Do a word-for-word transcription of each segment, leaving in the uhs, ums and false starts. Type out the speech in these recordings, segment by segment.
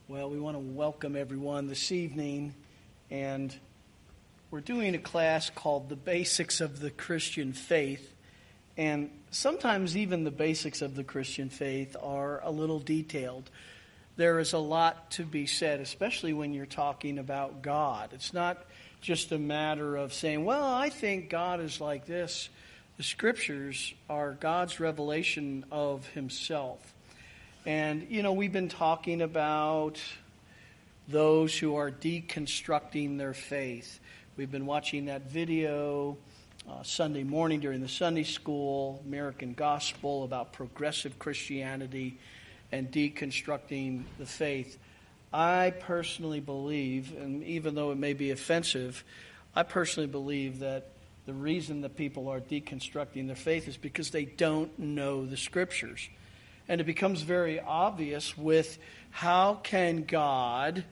Well, we want to welcome everyone this evening, and we're doing a class called The Basics of the Christian Faith, and sometimes even the basics of the Christian faith are a little detailed. There is a lot to be said, especially when you're talking about God. It's not just a matter of saying, well, I think God is like this. The Scriptures are God's revelation of Himself. And, you know, we've been talking about those who are deconstructing their faith. We've been watching that video uh, Sunday morning during the Sunday School, American Gospel, about progressive Christianity and deconstructing the faith. I personally believe, and even though it may be offensive, I personally believe that the reason that people are deconstructing their faith is because they don't know the Scriptures. And it becomes very obvious with how can God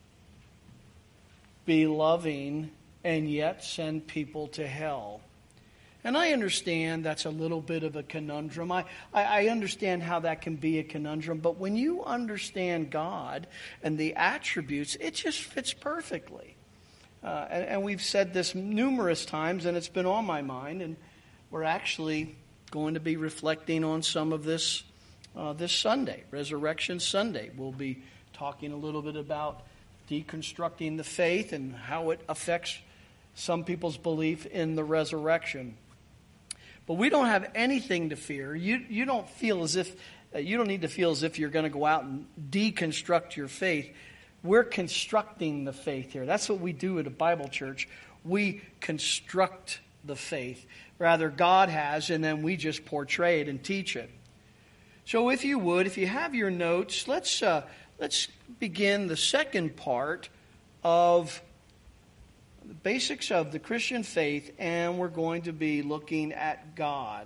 be loving and yet send people to hell? And I understand that's a little bit of a conundrum. I, I, I understand how that can be a conundrum. But when you understand God and the attributes, it just fits perfectly. Uh, and, and we've said this numerous times, and it's been on my mind. And we're actually going to be reflecting on some of this Uh, this Sunday, Resurrection Sunday. We'll be talking a little bit about deconstructing the faith and how it affects some people's belief in the resurrection. But we don't have anything to fear. You you don't feel as if uh, you don't need to feel as if you're going to go out and deconstruct your faith. We're constructing the faith here. That's what we do at a Bible church. We construct the faith. Rather, God has, and then we just portray it and teach it. So if you would, if you have your notes, let's uh, let's begin the second part of the basics of the Christian faith, and we're going to be looking at God.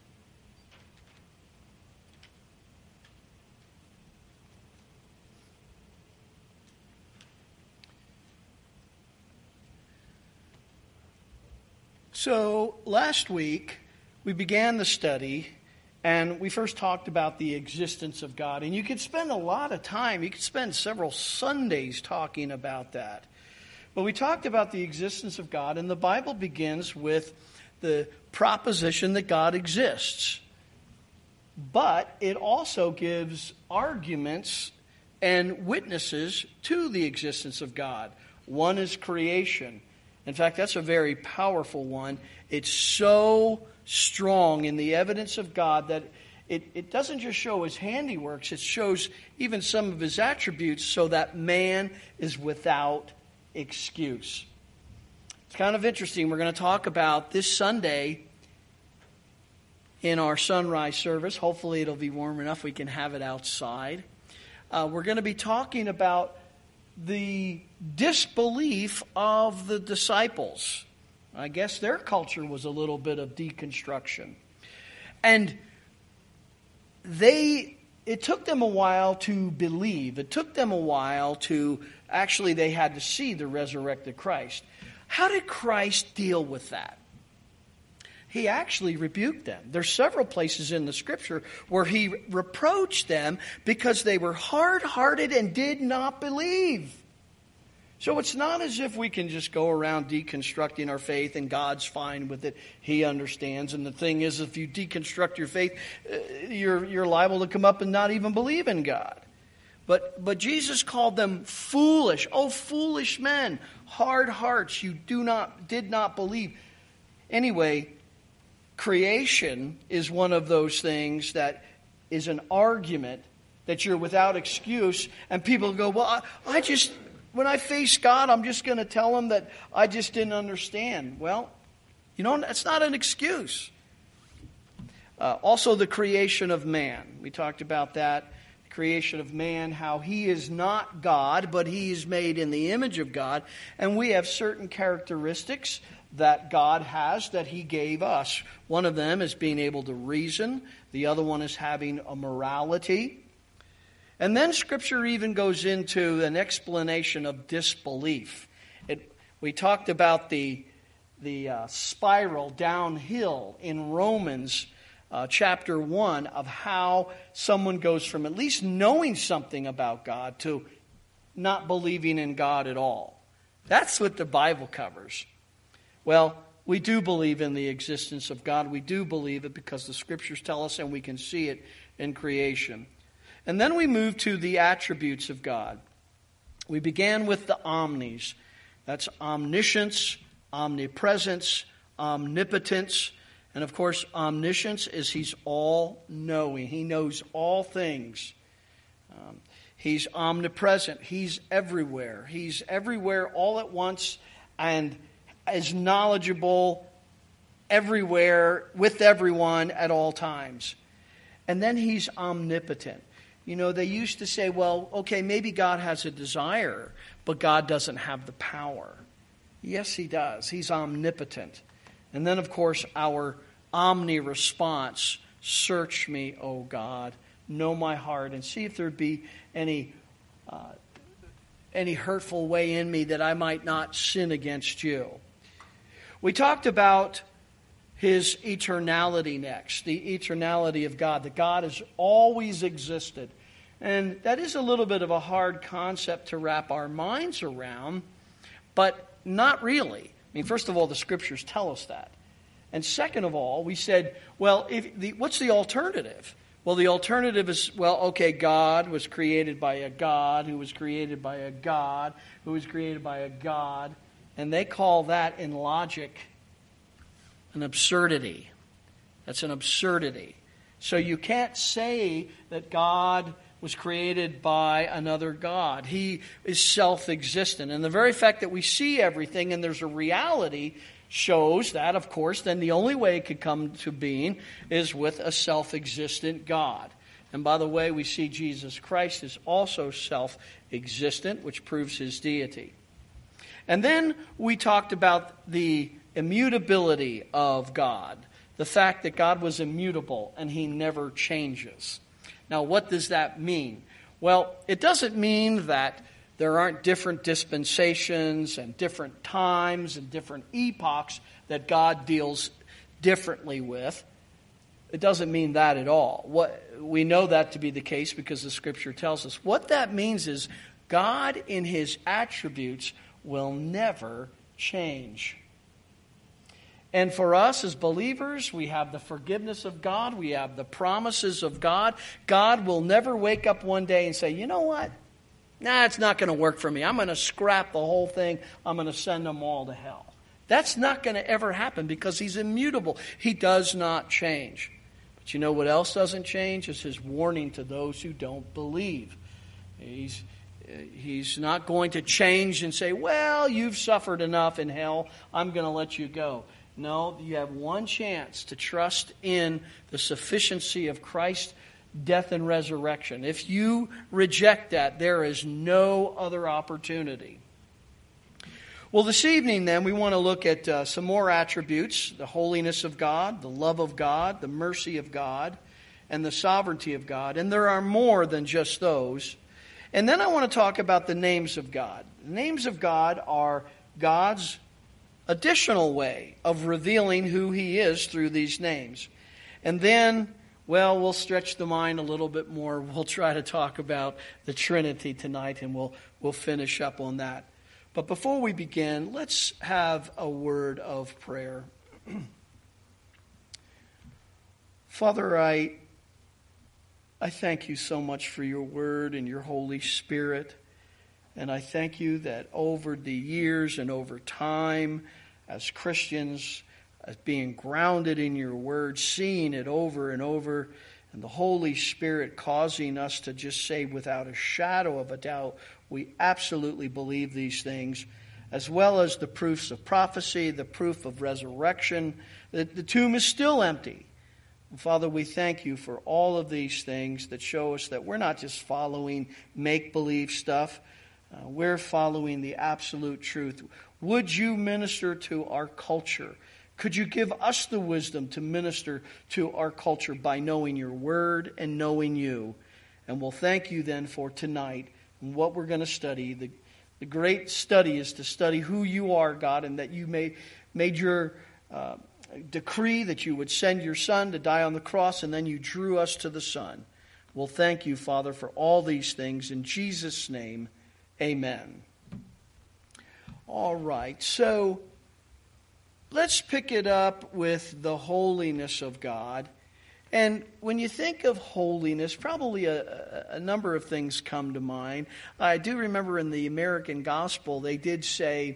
So last week we began the study. And we first talked about the existence of God. And you could spend a lot of time, you could spend several Sundays talking about that. But we talked about the existence of God, and the Bible begins with the proposition that God exists. But it also gives arguments and witnesses to the existence of God. One is creation. In fact, that's a very powerful one. It's so strong in the evidence of God that it, it doesn't just show His handiworks, it shows even some of His attributes so that man is without excuse. It's kind of interesting. We're going to talk about this Sunday in our sunrise service. Hopefully it'll be warm enough we can have it outside. Uh, we're going to be talking about the disbelief of the disciples. I guess their culture was a little bit of deconstruction. And they, it took them a while to believe. It took them a while to, actually they had to see the resurrected Christ. How did Christ deal with that? He actually rebuked them. There's several places in the Scripture where He reproached them because they were hard-hearted and did not believe. So it's not as if we can just go around deconstructing our faith and God's fine with it. He understands. And the thing is, if you deconstruct your faith, you're, you're liable to come up and not even believe in God. But, but Jesus called them foolish. Oh, foolish men, hard hearts, you do not, did not believe. Anyway, creation is one of those things that is an argument that you're without excuse. And people go, well, I, I just... When I face God, I'm just going to tell Him that I just didn't understand. Well, you know, that's not an excuse. Uh, also, the creation of man. We talked about that. The creation of man, how he is not God, but he is made in the image of God. And we have certain characteristics that God has that He gave us. One of them is being able to reason. The other one is having a morality. And then Scripture even goes into an explanation of disbelief. It, we talked about the, the uh, spiral downhill in Romans uh, chapter one of how someone goes from at least knowing something about God to not believing in God at all. That's what the Bible covers. Well, we do believe in the existence of God. We do believe it because the Scriptures tell us, and we can see it in creation. And then we move to the attributes of God. We began with the omnis. That's omniscience, omnipresence, omnipotence. And of course, omniscience is He's all-knowing. He knows all things. Um, he's omnipresent. He's everywhere. He's everywhere all at once and is knowledgeable everywhere with everyone at all times. And then He's omnipotent. You know, they used to say, well, okay, maybe God has a desire, but God doesn't have the power. Yes, He does. He's omnipotent. And then, of course, our omni response, search me, O God, know my heart, and see if there be any uh, any hurtful way in me that I might not sin against you. We talked about His eternality next, the eternality of God, that God has always existed. And that is a little bit of a hard concept to wrap our minds around, but not really. I mean, first of all, the Scriptures tell us that. And second of all, we said, well, if the, what's the alternative? Well, the alternative is, well, okay, God was created by a God who was created by a God who was created by a God. And they call that in logic an absurdity. That's an absurdity. So you can't say that God was created by another God. He is self-existent. And the very fact that we see everything and there's a reality shows that, of course, then the only way it could come to being is with a self-existent God. And by the way, we see Jesus Christ is also self-existent, which proves His deity. And then we talked about the immutability of God. The fact that God was immutable and He never changes. Now, what does that mean? Well, it doesn't mean that there aren't different dispensations and different times and different epochs that God deals differently with. It doesn't mean that at all. What, we know that to be the case because the Scripture tells us. What that means is God in His attributes will never change. And for us as believers, we have the forgiveness of God. We have the promises of God. God will never wake up one day and say, you know what? Nah, it's not going to work for me. I'm going to scrap the whole thing. I'm going to send them all to hell. That's not going to ever happen because He's immutable. He does not change. But you know what else doesn't change? Is His warning to those who don't believe. He's He's not going to change and say, well, you've suffered enough in hell. I'm going to let you go. No, you have one chance to trust in the sufficiency of Christ's death and resurrection. If you reject that, there is no other opportunity. Well, this evening then, we want to look at uh, some more attributes: the holiness of God, the love of God, the mercy of God, and the sovereignty of God. And there are more than just those. And then I want to talk about the names of God. The names of God are God's additional way of revealing who He is through these names. And then, well, we'll stretch the mind a little bit more. We'll try to talk about the Trinity tonight, and we'll we'll finish up on that. But before we begin, let's have a word of prayer. Father, I I thank You so much for Your word and Your Holy Spirit. And I thank You that over the years and over time, as Christians, as being grounded in Your word, seeing it over and over, and the Holy Spirit causing us to just say without a shadow of a doubt, we absolutely believe these things, as well as the proofs of prophecy, the proof of resurrection. The, the tomb is still empty. And Father, we thank You for all of these things that show us that we're not just following make-believe stuff. Uh, we're following the absolute truth. Would You minister to our culture? Could You give us the wisdom to minister to our culture by knowing Your word and knowing You? And we'll thank You then for tonight and what we're going to study. The, the great study is to study who You are, God, and that You made, made Your uh, decree that You would send Your Son to die on the cross, and then You drew us to the Son. We'll thank You, Father, for all these things. In Jesus' name, Amen. All right, so let's pick it up with the holiness of God. And when you think of holiness, probably a, a number of things come to mind. I do remember in the American Gospel, they did say,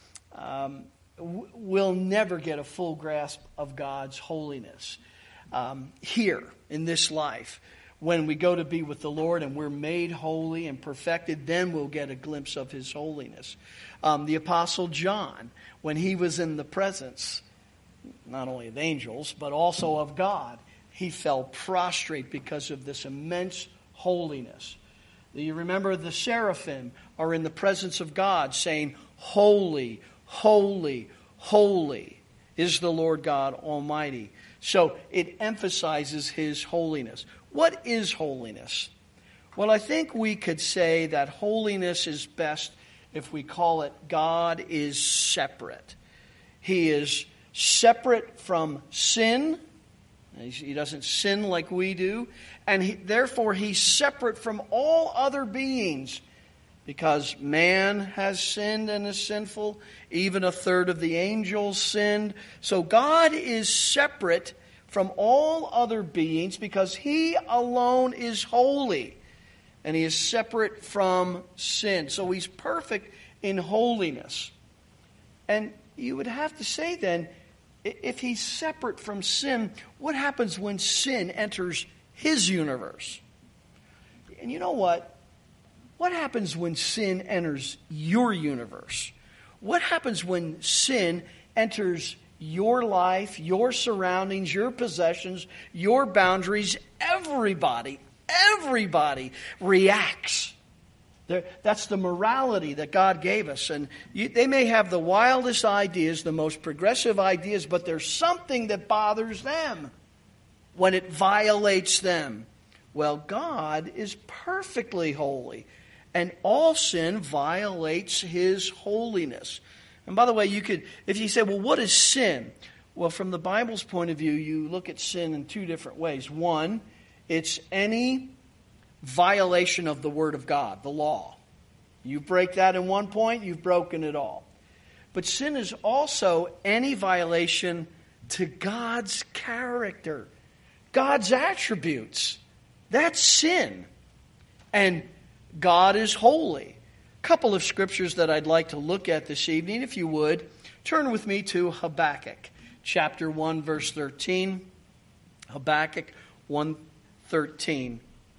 um, we'll never get a full grasp of God's holiness um, here in this life. When we go to be with the Lord and we're made holy and perfected, then we'll get a glimpse of His holiness. Um, the Apostle John, when he was in the presence, not only of angels, but also of God, he fell prostrate because of this immense holiness. You remember the seraphim are in the presence of God saying, "Holy, holy, holy is the Lord God Almighty." So it emphasizes His holiness. What is holiness? Well, I think we could say that holiness is best if we call it God is separate. He is separate from sin. He doesn't sin like we do. And he, therefore, He's separate from all other beings. Because man has sinned and is sinful. Even a third of the angels sinned. So God is separate from all other beings because He alone is holy. And He is separate from sin. So He's perfect in holiness. And you would have to say then, if He's separate from sin, what happens when sin enters His universe? And you know what? What happens when sin enters your universe? What happens when sin enters your life, your surroundings, your possessions, your boundaries? Everybody, everybody reacts. They're, that's the morality that God gave us. And you, they may have the wildest ideas, the most progressive ideas, but there's something that bothers them when it violates them. Well, God is perfectly holy. And all sin violates His holiness. And by the way, you could, if you say, well, what is sin? Well, from the Bible's point of view, you look at sin in two different ways. One, it's any violation of the Word of God, the law. You break that in one point, you've broken it all. But sin is also any violation to God's character, God's attributes. That's sin. And God is holy. A couple of scriptures that I'd like to look at this evening, if you would. Turn with me to Habakkuk, chapter one, verse thirteen. Habakkuk one thirteen.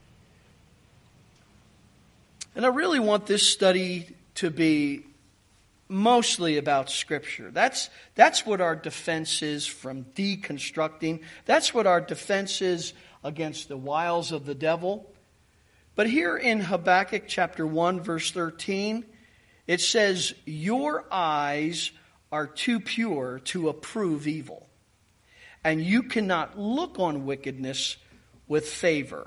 And I really want this study to be mostly about Scripture. That's, that's what our defense is from deconstructing. That's what our defense is against the wiles of the devil. But here in Habakkuk chapter one, verse thirteen, it says, "Your eyes are too pure to approve evil, and you cannot look on wickedness with favor."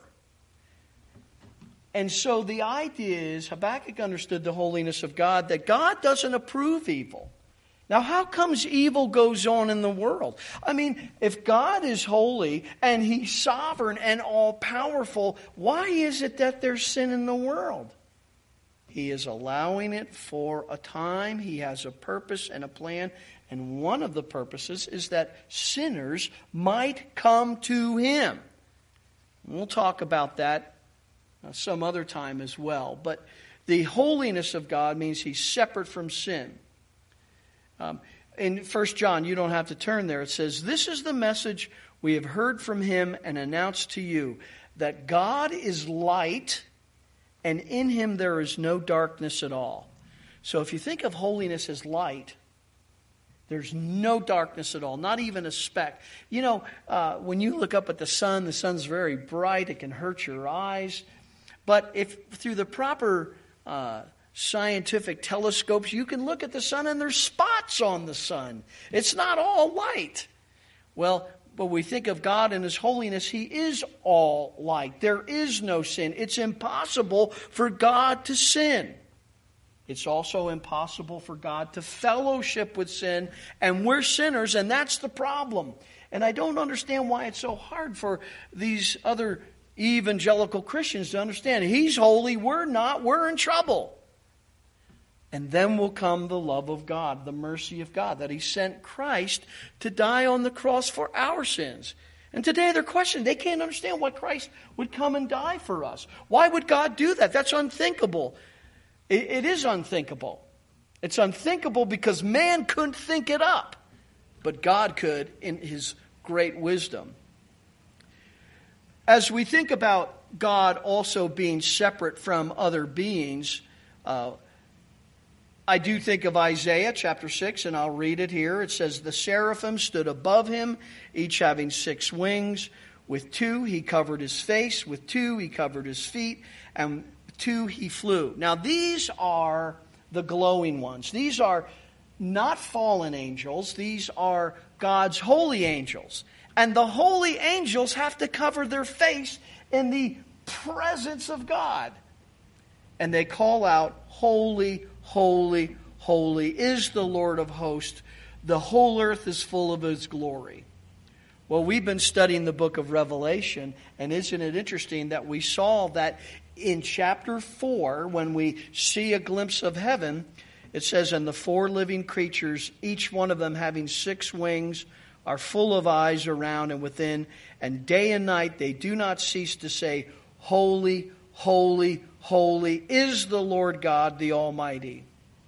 And so the idea is, Habakkuk understood the holiness of God, that God doesn't approve evil. Now, how comes evil goes on in the world? I mean, if God is holy and He's sovereign and all-powerful, why is it that there's sin in the world? He is allowing it for a time. He has a purpose and a plan. And one of the purposes is that sinners might come to Him. And we'll talk about that some other time as well. But the holiness of God means He's separate from sin. Um, in First John, you don't have to turn there. It says, "This is the message we have heard from Him and announced to you, that God is light, and in Him there is no darkness at all." So if you think of holiness as light, there's no darkness at all, not even a speck. You know, uh, when you look up at the sun, the sun's very bright. It can hurt your eyes. But if through the proper uh scientific telescopes, you can look at the sun and there's spots on the sun. It's not all light. Well, when we think of God and His holiness, He is all light. There is no sin. It's impossible for God to sin. It's also impossible for God to fellowship with sin, and we're sinners, and that's the problem. And I don't understand why it's so hard for these other evangelical Christians to understand. He's holy, we're not, we're in trouble. And then will come the love of God, the mercy of God, that He sent Christ to die on the cross for our sins. And today they're questioning. They can't understand why Christ would come and die for us. Why would God do that? That's unthinkable. It, it is unthinkable. It's unthinkable because man couldn't think it up. But God could in His great wisdom. As we think about God also being separate from other beings, uh, I do think of Isaiah chapter six, and I'll read it here. It says, "The seraphim stood above him, each having six wings. With two he covered his face, with two he covered his feet, and with two he flew." Now these are the glowing ones. These are not fallen angels. These are God's holy angels. And the holy angels have to cover their face in the presence of God. And they call out, "Holy, holy, holy is the Lord of hosts. The whole earth is full of His glory." Well, we've been studying the book of Revelation, and isn't it interesting that we saw that in chapter four, when we see a glimpse of heaven, it says, "And the four living creatures, each one of them having six wings, are full of eyes around and within, and day and night they do not cease to say, 'Holy, holy, holy is the Lord God, the Almighty.'"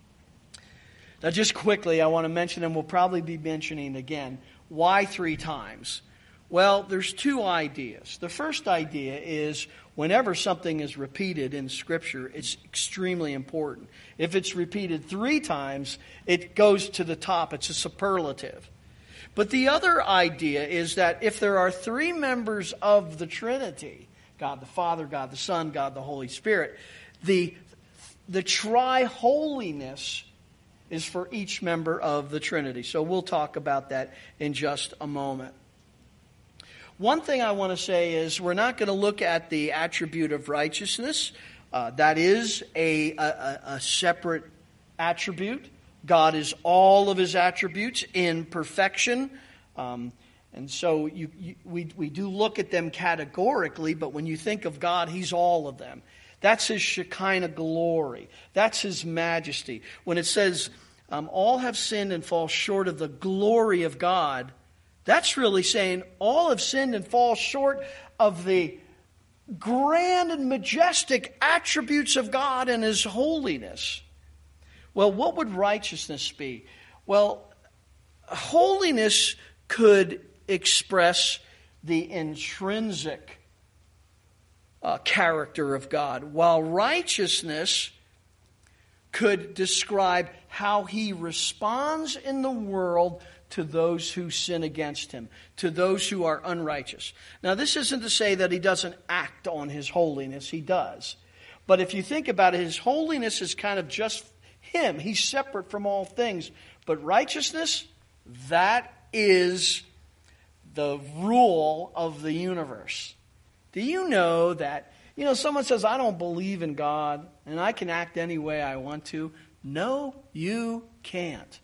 Now just quickly, I want to mention, and we'll probably be mentioning again, why three times? Well, there's two ideas. The first idea is whenever something is repeated in Scripture, it's extremely important. If it's repeated three times, it goes to the top. It's a superlative. But the other idea is that if there are three members of the Trinity, God the Father, God the Son, God the Holy Spirit, the, the tri-holiness is for each member of the Trinity. So we'll talk about that in just a moment. One thing I want to say is we're not going to look at the attribute of righteousness. Uh, that is a, a, a separate attribute. God is all of His attributes in perfection. Um, and so you, you, we, we do look at them categorically, but when you think of God, He's all of them. That's His Shekinah glory. That's His majesty. When it says, um, all have sinned and fall short of the glory of God, that's really saying all have sinned and fall short of the grand and majestic attributes of God and His holiness. Well, what would righteousness be? Well, holiness could express the intrinsic uh, character of God, while righteousness could describe how He responds in the world to those who sin against Him, to those who are unrighteous. Now, this isn't to say that He doesn't act on His holiness. He does. But if you think about it, His holiness is kind of just Him. He's separate from all things. But righteousness, that is the rule of the universe. Do you know that, you know, someone says, "I don't believe in God and I can act any way I want to." No, you can't.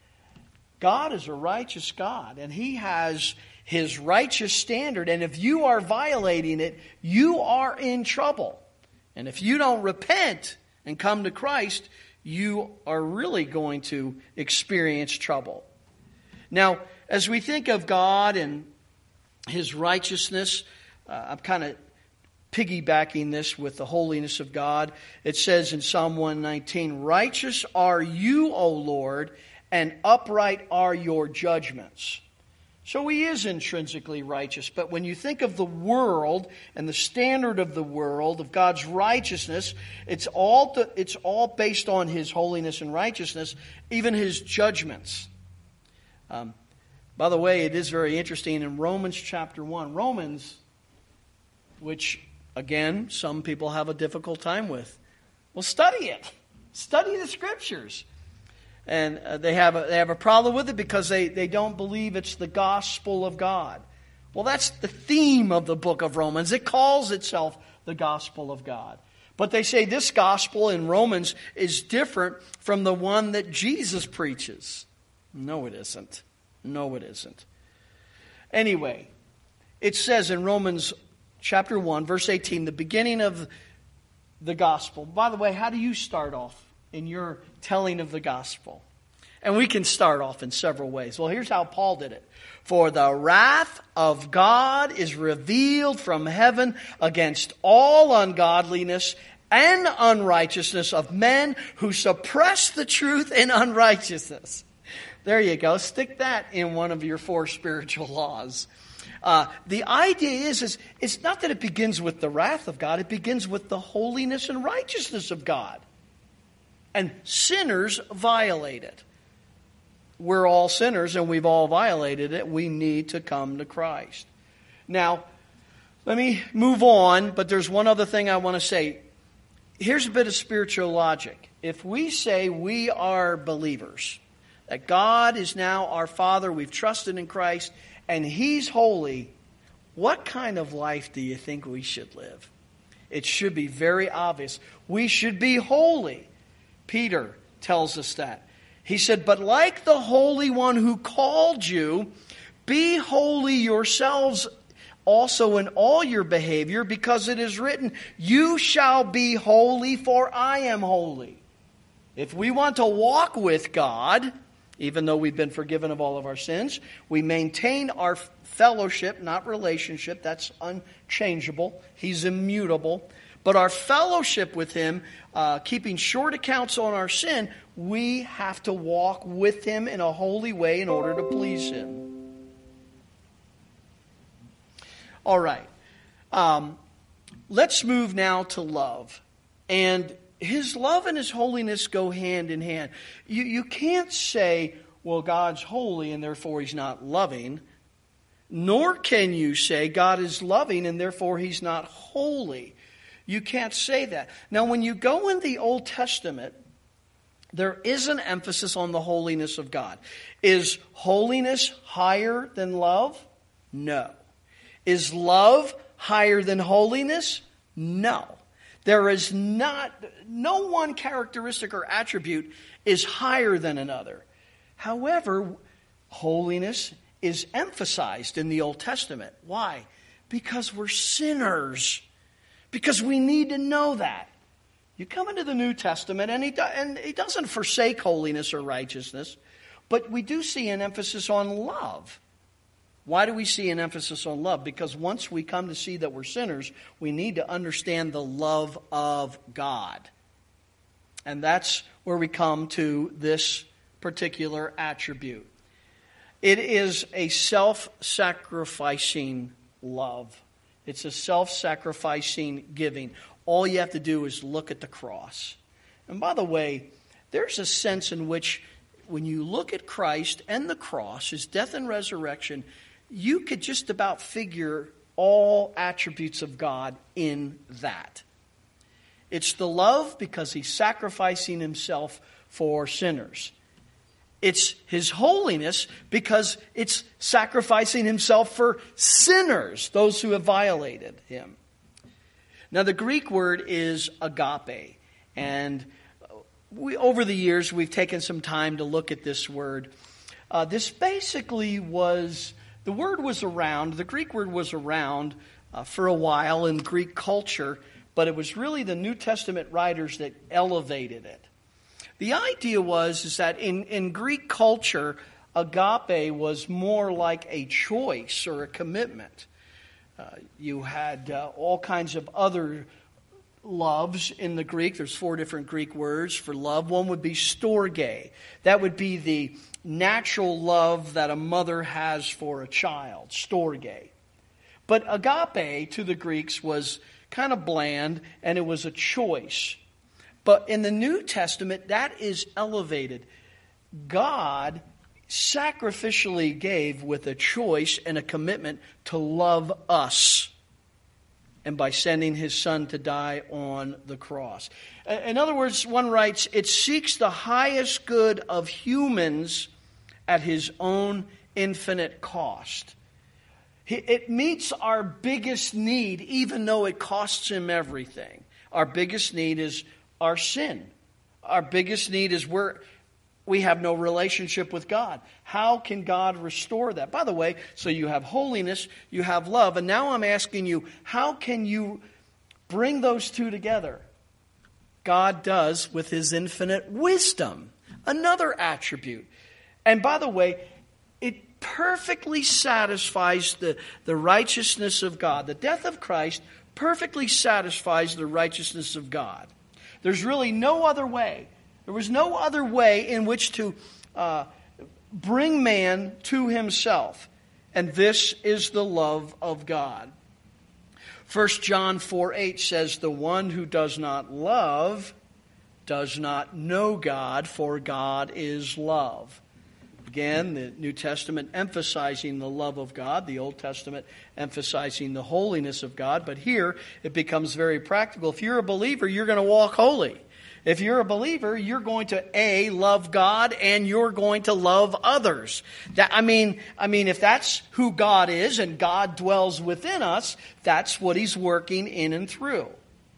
God is a righteous God, and He has His righteous standard. And if you are violating it, you are in trouble. And if you don't repent and come to Christ, you are really going to experience trouble. Now, as we think of God and His righteousness, uh, I'm kind of piggybacking this with the holiness of God. It says in Psalm one nineteen, "Righteous are you, O Lord, and upright are your judgments." So He is intrinsically righteous. But when you think of the world and the standard of the world, of God's righteousness, it's all to, it's all based on His holiness and righteousness, even His judgments. Um, by the way, it is very interesting in Romans chapter one. Romans, which, again, some people have a difficult time with. Well, study it. Study the Scriptures. And uh, they have a, they have a problem with it because they, they don't believe it's the gospel of God. Well, that's the theme of the book of Romans. It calls itself the gospel of God. But they say this gospel in Romans is different from the one that Jesus preaches. No, it isn't. No, it isn't. Anyway, it says in Romans chapter one, verse eighteen, the beginning of the gospel. By the way, how do you start off in your telling of the gospel? And we can start off in several ways. Well, here's how Paul did it. For the wrath of God is revealed from heaven against all ungodliness and unrighteousness of men who suppress the truth in unrighteousness. There you go. Stick that in one of your four spiritual laws. Uh, the idea is, is, it's not that it begins with the wrath of God. It begins with the holiness and righteousness of God. And sinners violate it. We're all sinners and we've all violated it. We need to come to Christ. Now, let me move on, but there's one other thing I want to say. Here's a bit of spiritual logic. If we say we are believers, that God is now our Father, we've trusted in Christ, and He's holy, what kind of life do you think we should live? It should be very obvious. We should be holy. Peter tells us that. He said, but like the Holy One who called you, be holy yourselves also in all your behavior, because it is written, you shall be holy, for I am holy. If we want to walk with God, even though we've been forgiven of all of our sins, we maintain our fellowship, not relationship. That's unchangeable. He's immutable. But our fellowship with Him, uh, keeping short accounts on our sin, we have to walk with Him in a holy way in order to please Him. All right. Um, let's move now to love. And His love and His holiness go hand in hand. You, you can't say, well, God's holy and therefore He's not loving. Nor can you say God is loving and therefore He's not holy. You can't say that. Now, when you go in the Old Testament, there is an emphasis on the holiness of God. Is holiness higher than love? No. Is love higher than holiness? No. There is not, no one characteristic or attribute is higher than another. However, holiness is emphasized in the Old Testament. Why? Because we're sinners. Because we need to know that. You come into the New Testament and he, do, and he doesn't forsake holiness or righteousness, but we do see an emphasis on love. Why do we see an emphasis on love? Because once we come to see that we're sinners, we need to understand the love of God. And that's where we come to this particular attribute. It is a self-sacrificing love. It's a self-sacrificing giving. All you have to do is look at the cross. And by the way, there's a sense in which when you look at Christ and the cross, His death and resurrection, you could just about figure all attributes of God in that. It's the love because He's sacrificing Himself for sinners. It's His holiness because it's sacrificing Himself for sinners, those who have violated Him. Now, the Greek word is agape. And we, over the years, we've taken some time to look at this word. Uh, this basically was, the word was around, the Greek word was around uh, for a while in Greek culture, but it was really the New Testament writers that elevated it. The idea was is that in, in Greek culture, agape was more like a choice or a commitment. Uh, you had uh, all kinds of other loves in the Greek. There's four different Greek words for love. One would be storge. That would be the natural love that a mother has for a child, storge. But agape to the Greeks was kind of bland, and it was a choice. But in the New Testament, that is elevated. God sacrificially gave with a choice and a commitment to love us. And by sending His Son to die on the cross. In other words, one writes, it seeks the highest good of humans at His own infinite cost. It meets our biggest need, even though it costs Him everything. Our biggest need is our sin. Our biggest need is where we have no relationship with God. How can God restore that? By the way, so you have holiness, you have love, and now I'm asking you, how can you bring those two together? God does with his infinite wisdom. Another attribute. And by the way, it perfectly satisfies the, the righteousness of God. The death of Christ perfectly satisfies the righteousness of God. There's really no other way. There was no other way in which to uh, bring man to himself. And this is the love of God. First John four eight says, the one who does not love does not know God, for God is love. Again, the New Testament emphasizing the love of God, the Old Testament emphasizing the holiness of God. But here it becomes very practical. If you're a believer, you're going to walk holy. If you're a believer, you're going to A, love God, and you're going to love others. That, I mean, I mean, if that's who God is and God dwells within us, that's what he's working in and through.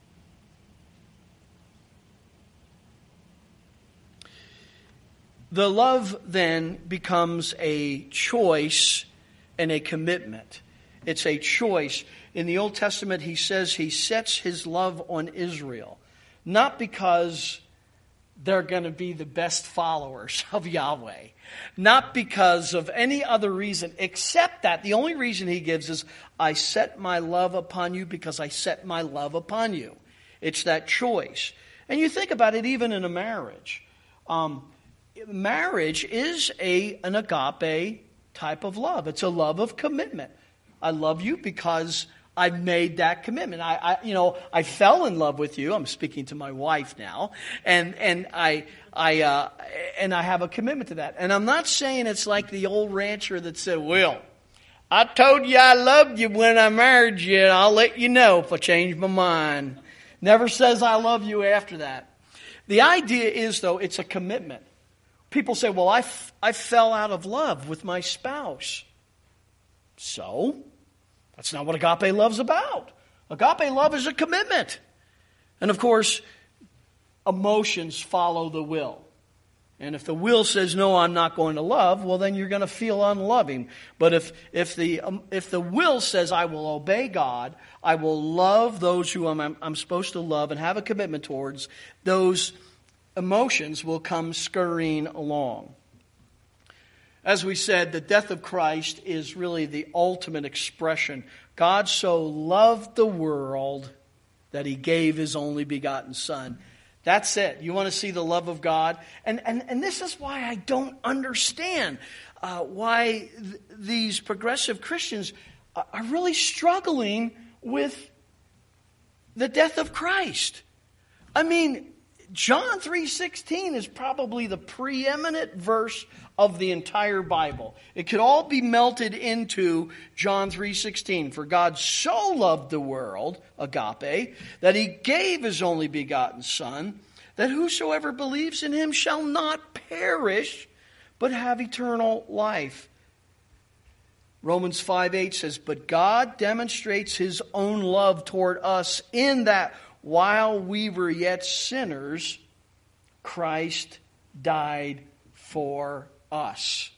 The love then becomes a choice and a commitment. It's a choice. In the Old Testament, he says he sets his love on Israel. Not because they're going to be the best followers of Yahweh. Not because of any other reason except that. The only reason he gives is, I set my love upon you because I set my love upon you. It's that choice. And you think about it even in a marriage. Um, marriage is a an agape type of love. It's a love of commitment. I love you because I've made that commitment. I, I, you know, I fell in love with you. I'm speaking to my wife now, and and I, I, uh, and I have a commitment to that. And I'm not saying it's like the old rancher that said, "Well, I told you I loved you when I married you, and I'll let you know if I change my mind." Never says I love you after that. The idea is, though, it's a commitment. People say, "Well, I, f- I fell out of love with my spouse." So? That's not what agape love's about. Agape love is a commitment. And of course, emotions follow the will. And if the will says, no, I'm not going to love, well, then you're going to feel unloving. But if if the um, if the will says, I will obey God, I will love those who I'm, I'm supposed to love and have a commitment towards, those emotions will come scurrying along. As we said, the death of Christ is really the ultimate expression. God so loved the world that he gave his only begotten Son. That's it. You want to see the love of God? And and, and this is why I don't understand uh, why th- these progressive Christians are really struggling with the death of Christ. I mean, John three sixteen is probably the preeminent verse of the entire Bible. It could all be melted into John three sixteen. For God so loved the world, agape, that he gave his only begotten Son, that whosoever believes in him shall not perish, but have eternal life. Romans five eight says, but God demonstrates his own love toward us in that while we were yet sinners, Christ died for us.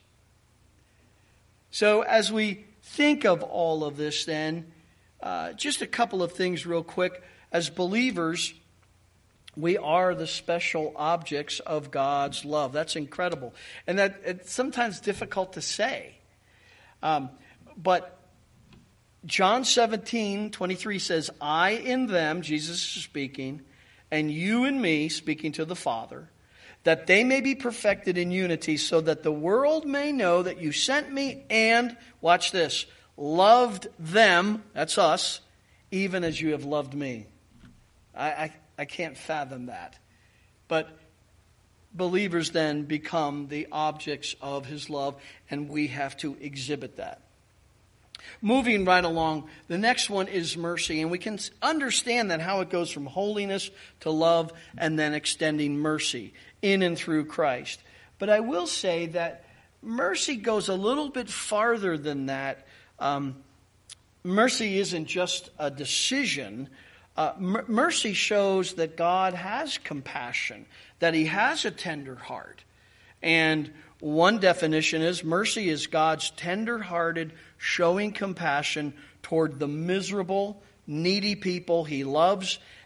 So as we think of all of this then, uh, just a couple of things real quick. As believers, we are the special objects of God's love. That's incredible. And that it's sometimes difficult to say. Um, but John seventeen twenty-three says, I in them, Jesus is speaking, and you in me, speaking to the Father, that they may be perfected in unity, so that the world may know that you sent me and, watch this, loved them, that's us, even as you have loved me. I, I, I can't fathom that. But believers then become the objects of his love, and we have to exhibit that. Moving right along, the next one is mercy. And we can understand that how it goes from holiness to love and then extending mercy in and through Christ. But I will say that mercy goes a little bit farther than that. Um, mercy isn't just a decision. Uh, m- mercy shows that God has compassion, that he has a tender heart. And one definition is mercy is God's tender-hearted showing compassion toward the miserable, needy people he loves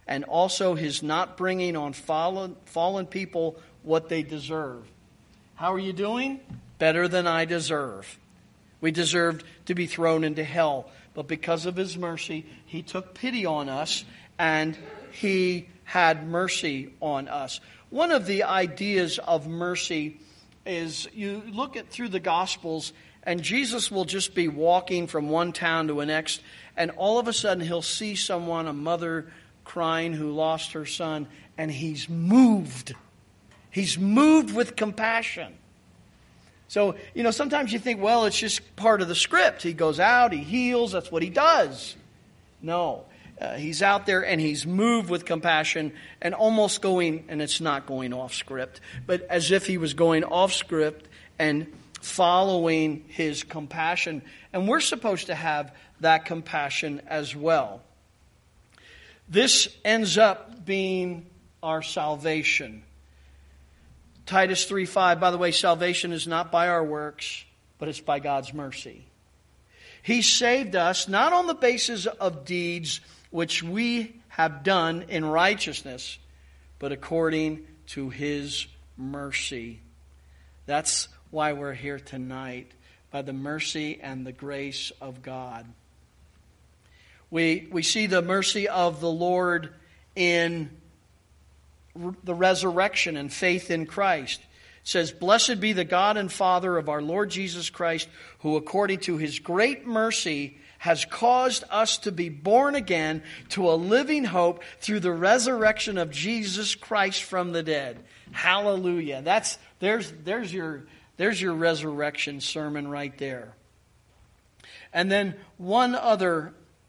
and also his not bringing on fallen, fallen people what they deserve. How are you doing? Better than I deserve. We deserved to be thrown into hell, but because of his mercy, he took pity on us, and he had mercy on us. One of the ideas of mercy is you look at through the Gospels, and Jesus will just be walking from one town to the next, and all of a sudden he'll see someone, a mother crying who lost her son, and he's moved. He's moved with compassion. So, you know, sometimes you think, well, it's just part of the script. He goes out, he heals, that's what he does. No, uh, he's out there and he's moved with compassion and almost going, and it's not going off script, but as if he was going off script and following his compassion. And we're supposed to have that compassion as well. This ends up being our salvation. Titus three five, by the way, salvation is not by our works, but it's by God's mercy. He saved us not on the basis of deeds which we have done in righteousness, but according to his mercy. That's why we're here tonight, by the mercy and the grace of God. We, we see the mercy of the Lord in the resurrection and faith in Christ. It says, "Blessed be the God and Father of our Lord Jesus Christ, who according to his great mercy has caused us to be born again to a living hope through the resurrection of Jesus Christ from the dead." Hallelujah. That's there's there's your there's your resurrection sermon right there. And then one other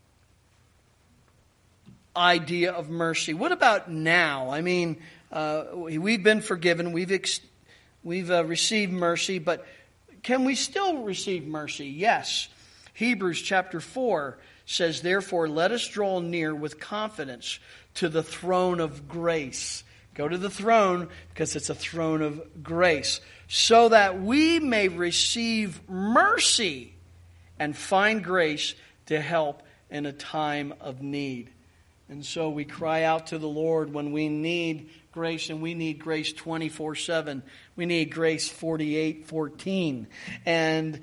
idea of mercy. What about now? I mean, uh, we've been forgiven. We've ex- we've uh, received mercy, but can we still receive mercy? Yes. Hebrews chapter four says, "Therefore, let us draw near with confidence to the throne of grace." Go to the throne because it's a throne of grace, so that we may receive mercy and find grace to help in a time of need. And so we cry out to the Lord when we need grace, and we need grace twenty-four seven. We need grace forty-eight fourteen. And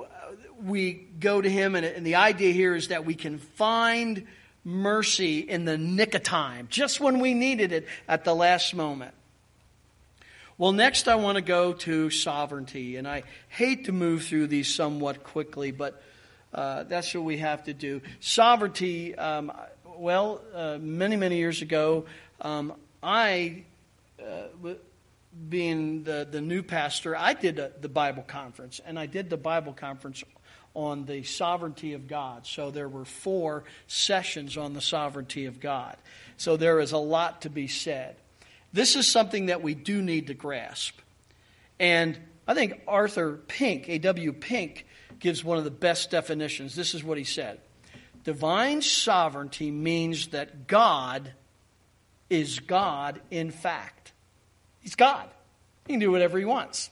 we go to him, and the idea here is that we can find mercy in the nick of time, just when we needed it at the last moment. Well, next I want to go to sovereignty, and I hate to move through these somewhat quickly, but uh, that's what we have to do. Sovereignty, um, well, uh, many, many years ago, um, I, uh, being the, the new pastor, I did a, the Bible conference, and I did the Bible conference on the sovereignty of God. So there were four sessions on the sovereignty of God. So there is a lot to be said. This is something that we do need to grasp. And I think Arthur Pink, A W Pink, gives one of the best definitions. This is what he said. Divine sovereignty means that God is God in fact. He's God. He can do whatever he wants.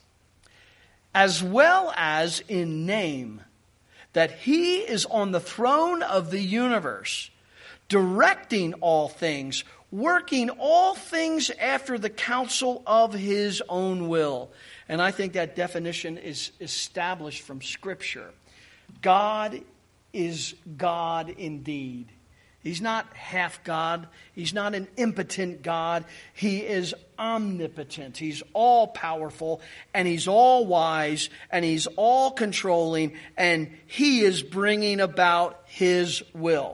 As well as in name, that he is on the throne of the universe, directing all things, working all things after the counsel of his own will. And I think that definition is established from Scripture. God is God indeed. He's not half God. He's not an impotent God. He is omnipotent. He's all powerful, and he's all wise, and he's all controlling, and he is bringing about his will.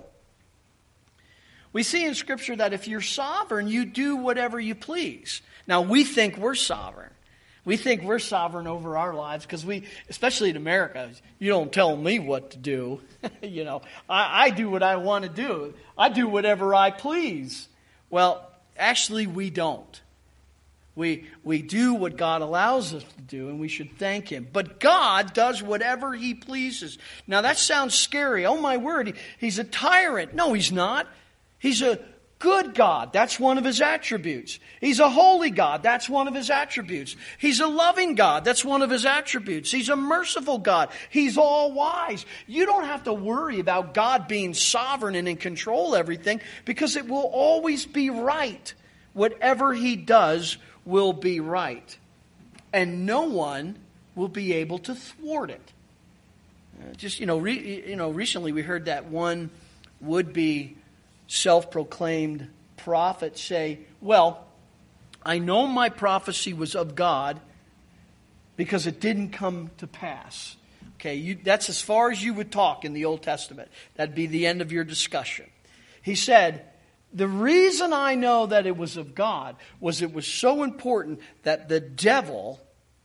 We see in Scripture that if you're sovereign, you do whatever you please. Now, we think we're sovereign. We think we're sovereign over our lives because we, especially in America, you don't tell me what to do. you know, I, I do what I want to do. I do whatever I please. Well, actually, we don't. We we do what God allows us to do, and we should thank him. But God does whatever he pleases. Now, that sounds scary. Oh, my word, he, he's a tyrant. No, he's not. He's a good God. That's one of His attributes. He's a holy God. That's one of His attributes. He's a loving God. That's one of His attributes. He's a merciful God. He's all wise. You don't have to worry about God being sovereign and in control of everything, because it will always be right. Whatever He does will be right. And no one will be able to thwart it. Uh, just, you know, re, you know, recently we heard that one would-be self-proclaimed prophet say, well, I know my prophecy was of God because it didn't come to pass. Okay, you, that's as far as you would talk in the Old Testament. That'd be the end of your discussion. He said, the reason I know that it was of God was it was so important that the devil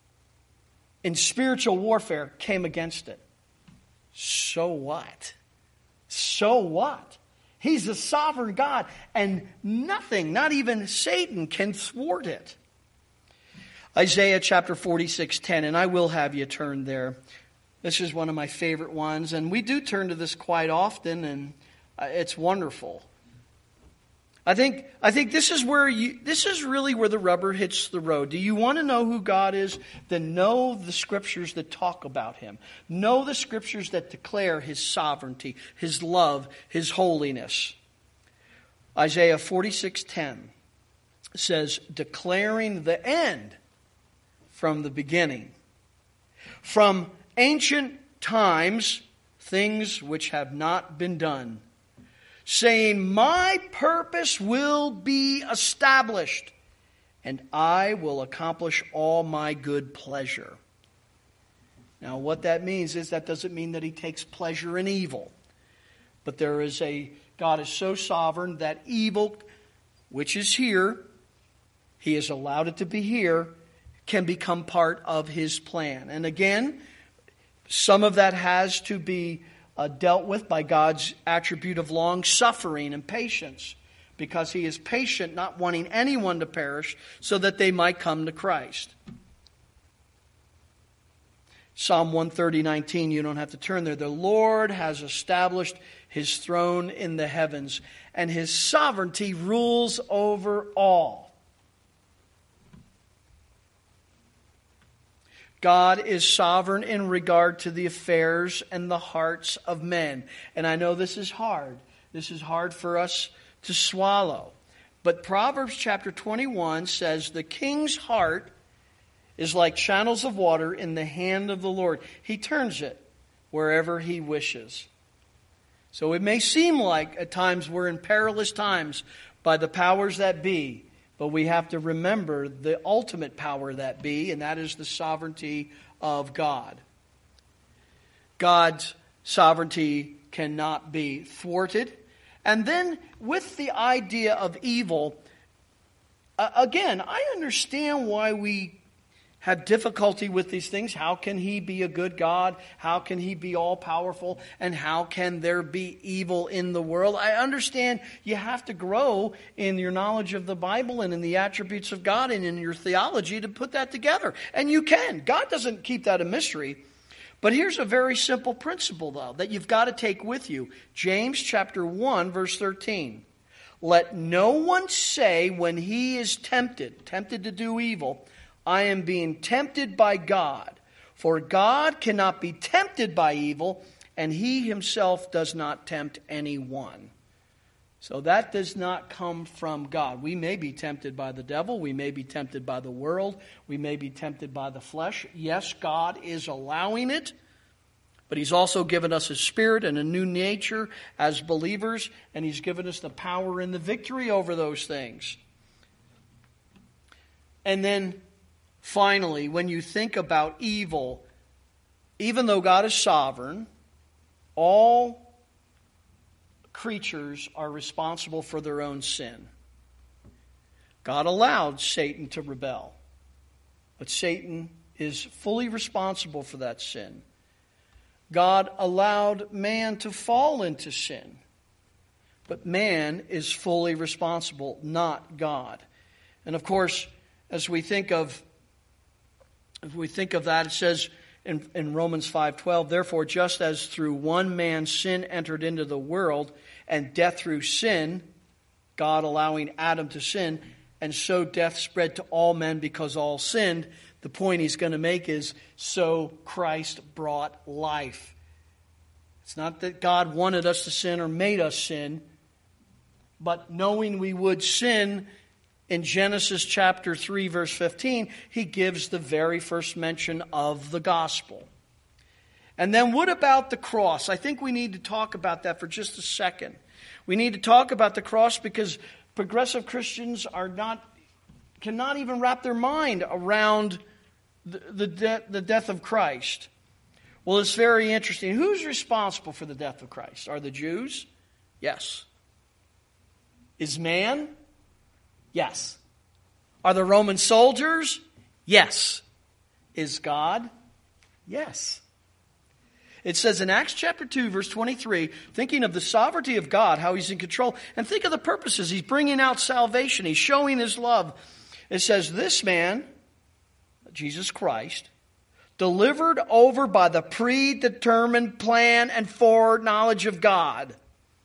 in spiritual warfare came against it. So what? So what? He's a sovereign God, and nothing, not even Satan, can thwart it. Isaiah chapter forty-six ten, and I will have you turn there. This is one of my favorite ones, and we do turn to this quite often, and it's wonderful. I think I think this is where you this is really where the rubber hits the road. Do you want to know who God is? Then know the scriptures that talk about Him. Know the scriptures that declare His sovereignty, His love, His holiness. Isaiah forty-six ten says, declaring the end from the beginning. From ancient times, things which have not been done, saying, my purpose will be established, and I will accomplish all my good pleasure. Now, what that means is that doesn't mean that He takes pleasure in evil. But there is a, God is so sovereign that evil, which is here, He has allowed it to be here, can become part of His plan. And again, some of that has to be Uh, dealt with by God's attribute of long suffering and patience, because He is patient, not wanting anyone to perish, so that they might come to Christ. Psalm one thirty nineteen, you don't have to turn there. The Lord has established His throne in the heavens, and His sovereignty rules over all. God is sovereign in regard to the affairs and the hearts of men. And I know this is hard. This is hard for us to swallow. But Proverbs chapter twenty-one says, the king's heart is like channels of water in the hand of the Lord. He turns it wherever He wishes. So it may seem like at times we're in perilous times by the powers that be. But we have to remember the ultimate power that be, and that is the sovereignty of God. God's sovereignty cannot be thwarted. And then with the idea of evil, uh, again, I understand why we have difficulty with these things. How can He be a good God? How can He be all-powerful? And how can there be evil in the world? I understand you have to grow in your knowledge of the Bible and in the attributes of God and in your theology to put that together. And you can. God doesn't keep that a mystery. But here's a very simple principle, though, that you've got to take with you. James chapter one, verse thirteen. Let no one say when he is tempted, tempted to do evil, I am being tempted by God. For God cannot be tempted by evil, and He Himself does not tempt anyone. So that does not come from God. We may be tempted by the devil. We may be tempted by the world. We may be tempted by the flesh. Yes, God is allowing it. But He's also given us His Spirit and a new nature as believers. And He's given us the power and the victory over those things. And then finally, when you think about evil, even though God is sovereign, all creatures are responsible for their own sin. God allowed Satan to rebel, but Satan is fully responsible for that sin. God allowed man to fall into sin, but man is fully responsible, not God. And of course, as we think of If we think of that, it says in, in Romans five twelve, therefore, just as through one man sin entered into the world, and death through sin, God allowing Adam to sin, and so death spread to all men because all sinned. The point he's going to make is, so Christ brought life. It's not that God wanted us to sin or made us sin, but knowing we would sin, in Genesis chapter three, verse fifteen, he gives the very first mention of the gospel. And then what about the cross? I think we need to talk about that for just a second. We need to talk about the cross because progressive Christians are not, cannot even wrap their mind around the, the, de- the death of Christ. Well, it's very interesting. Who's responsible for the death of Christ? Are the Jews? Yes. Is man? Yes. Are the Roman soldiers? Yes. Is God? Yes. It says in Acts chapter two, verse twenty-three, thinking of the sovereignty of God, how he's in control, and think of the purposes. He's bringing out salvation. He's showing his love. It says, this man, Jesus Christ, delivered over by the predetermined plan and foreknowledge of God,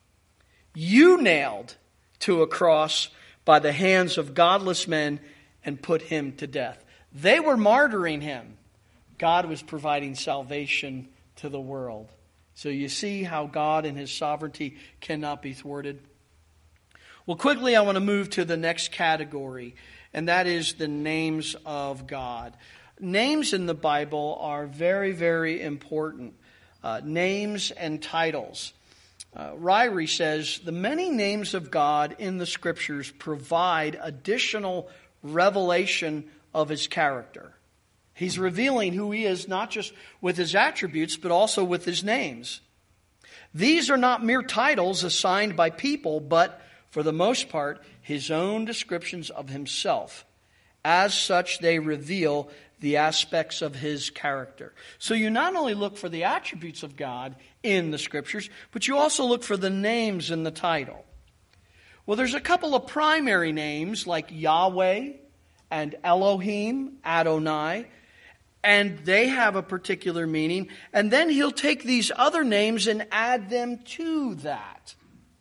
you nailed to a cross by the hands of godless men and put him to death. They were martyring him. God was providing salvation to the world. So you see how God in his sovereignty cannot be thwarted. Well, quickly I want to move to the next category, and that is the names of God. Names in the Bible are very, very important. Uh, names and titles. Uh, Ryrie says, the many names of God in the Scriptures provide additional revelation of his character. He's revealing who he is not just with his attributes, but also with his names. These are not mere titles assigned by people, but for the most part, his own descriptions of himself. As such, they reveal the aspects of his character. So you not only look for the attributes of God in the Scriptures, but you also look for the names in the title. Well, there's a couple of primary names like Yahweh and Elohim, Adonai, and they have a particular meaning. And then he'll take these other names and add them to that.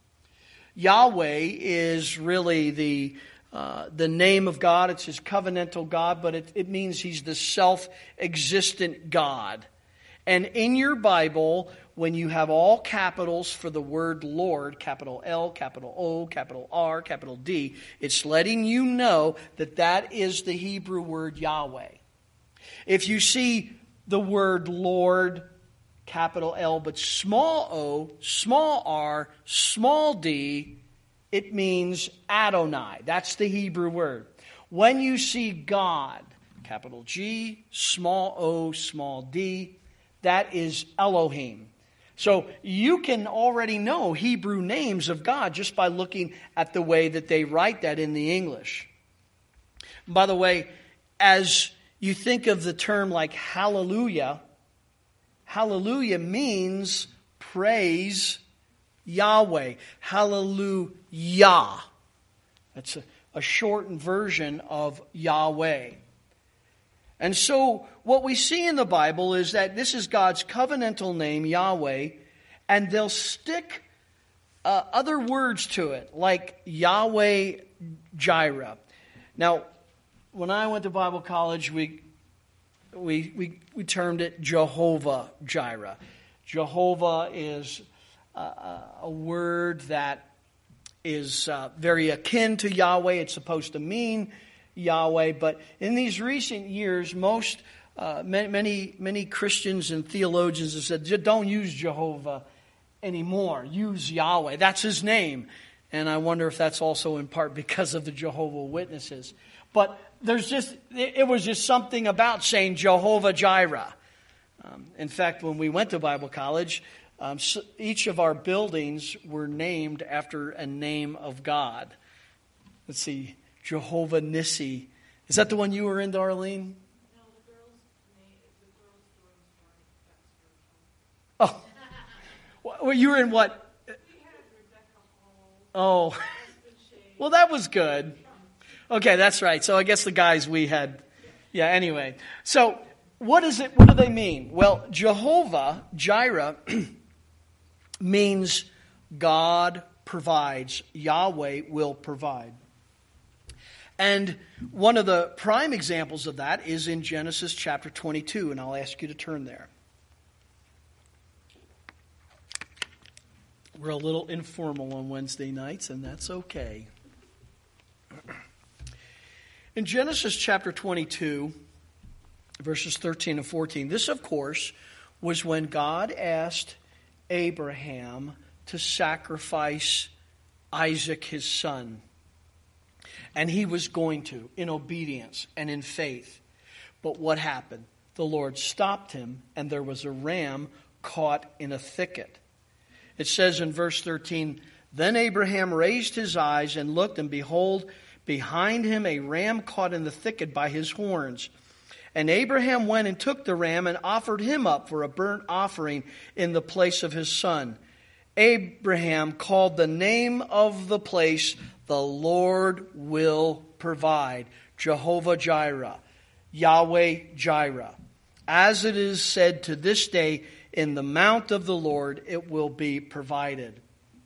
Yahweh is really the Uh, the name of God. It's his covenantal God, but it, it means he's the self-existent God. And in your Bible, when you have all capitals for the word Lord, capital L, capital O, capital R, capital D, it's letting you know that that is the Hebrew word Yahweh. If you see the word Lord, capital L, but small o, small r, small d, it means Adonai. That's the Hebrew word. When you see God, capital G, small o, small d, that is Elohim. So you can already know Hebrew names of God just by looking at the way that they write that in the English. By the way, as you think of the term like hallelujah, hallelujah means praise Yahweh. Hallelujah. That's a, a shortened version of Yahweh. And so what we see in the Bible is that this is God's covenantal name, Yahweh, and they'll stick uh, other words to it, like Yahweh Jireh. Now, when I went to Bible college, we we we, we termed it Jehovah Jireh. Jehovah is Uh, a word that is uh, very akin to Yahweh. It's supposed to mean Yahweh. But in these recent years, most, uh, many, many, many Christians and theologians have said, don't use Jehovah anymore. Use Yahweh. That's his name. And I wonder if that's also in part because of the Jehovah Witnesses. But there's just, it was just something about saying Jehovah Jireh. Um, in fact, when we went to Bible college, Um, so each of our buildings were named after a name of God. Let's see, Jehovah Nissi. Is that the one you were in, Darlene? No, the girls' name, the girls' dorm started. Oh, well, you were in what? We had Rebecca Hall. Oh, well, that was good. Okay, that's right. So I guess the guys we had, yeah. Anyway, so what is it? What do they mean? Well, Jehovah Jireh means God provides. Yahweh will provide. And one of the prime examples of that is in Genesis chapter twenty-two, and I'll ask you to turn there. We're a little informal on Wednesday nights, and that's okay. In Genesis chapter twenty-two, verses thirteen and fourteen, this, of course, was when God asked Abraham to sacrifice Isaac, his son. And he was going to, in obedience and in faith. But what happened? The Lord stopped him, and there was a ram caught in a thicket. It says in verse thirteen, then Abraham raised his eyes and looked, and behold, behind him a ram caught in the thicket by his horns. And Abraham went and took the ram and offered him up for a burnt offering in the place of his son. Abraham called the name of the place, the Lord will provide, Jehovah Jireh, Yahweh Jireh. As it is said to this day, in the mount of the Lord it will be provided.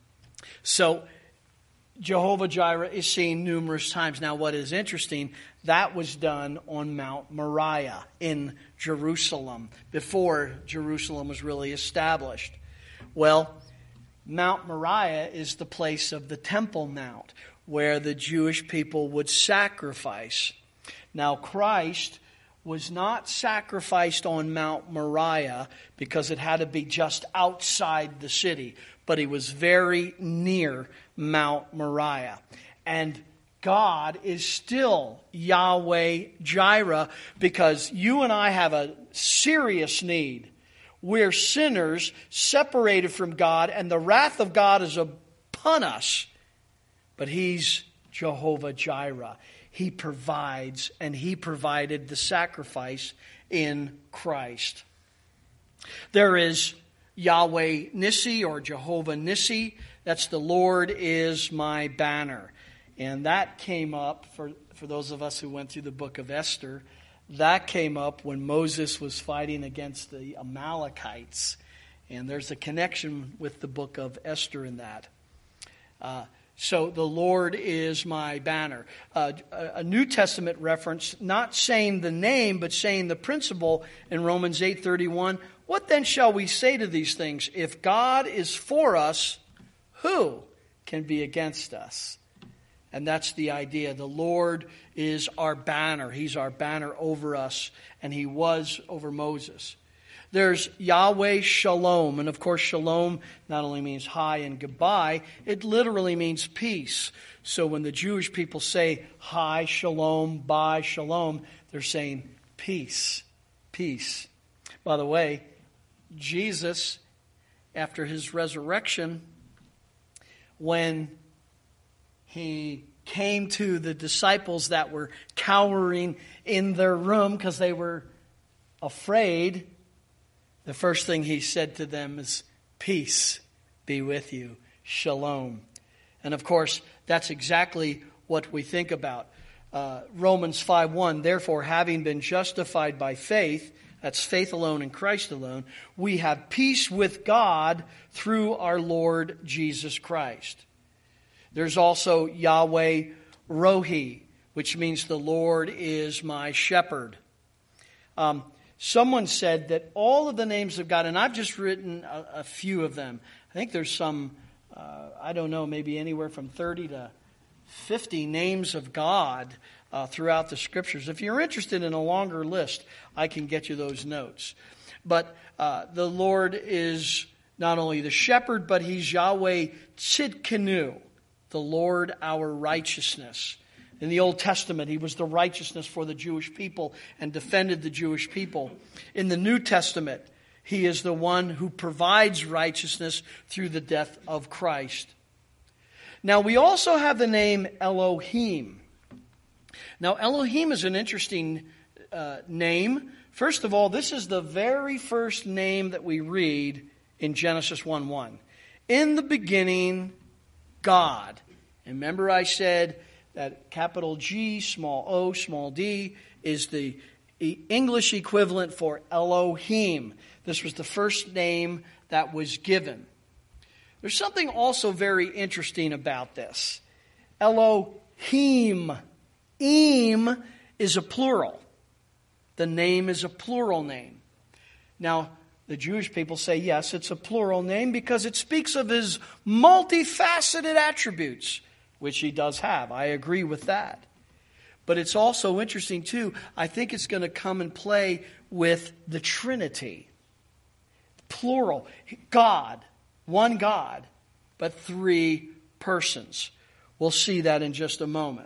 So Jehovah Jireh is seen numerous times. Now what is interesting, that was done on Mount Moriah in Jerusalem, before Jerusalem was really established. Well, Mount Moriah is the place of the Temple Mount, where the Jewish people would sacrifice. Now Christ was not sacrificed on Mount Moriah because it had to be just outside the city, but he was very near Mount Moriah. And God is still Yahweh Jireh, because you and I have a serious need. We're sinners separated from God, and the wrath of God is upon us. But He's Jehovah Jireh. He provides, and He provided the sacrifice in Christ. There is Yahweh Nissi, or Jehovah Nissi. That's the Lord is my banner. And that came up, for, for those of us who went through the book of Esther, that came up when Moses was fighting against the Amalekites. And there's a connection with the book of Esther in that. Uh, so the Lord is my banner. Uh, a New Testament reference, not saying the name, but saying the principle in Romans eight thirty-one. What then shall we say to these things? If God is for us, who can be against us? And that's the idea. The Lord is our banner. He's our banner over us, and He was over Moses. There's Yahweh Shalom. And of course, Shalom not only means hi and goodbye, it literally means peace. So when the Jewish people say hi, shalom, bye, shalom, they're saying peace, peace. By the way, Jesus, after His resurrection, when He came to the disciples that were cowering in their room because they were afraid, the first thing He said to them is, peace be with you, shalom. And of course, that's exactly what we think about. Uh, Romans five one, therefore, having been justified by faith, that's faith alone in Christ alone, we have peace with God through our Lord Jesus Christ. There's also Yahweh Rohi, which means the Lord is my shepherd. Um, someone said that all of the names of God, and I've just written a, a few of them. I think there's some, uh, I don't know, maybe anywhere from thirty to fifty names of God uh, throughout the Scriptures. If you're interested in a longer list, I can get you those notes. But uh, the Lord is not only the shepherd, but He's Yahweh Tzidkenu, the Lord our righteousness. In the Old Testament, He was the righteousness for the Jewish people and defended the Jewish people. In the New Testament, He is the one who provides righteousness through the death of Christ. Now, we also have the name Elohim. Now, Elohim is an interesting uh, name. First of all, this is the very first name that we read in Genesis one one. In the beginning, God. And remember I said that capital G, small o, small d is the English equivalent for Elohim. This was the first name that was given. There's something also very interesting about this. Elohim. Eem is a plural. The name is a plural name. Now, the Jewish people say, yes, it's a plural name because it speaks of his multifaceted attributes, which he does have. I agree with that. But it's also interesting, too. I think it's going to come and play with the Trinity. Plural. God. One God. But three persons. We'll see that in just a moment.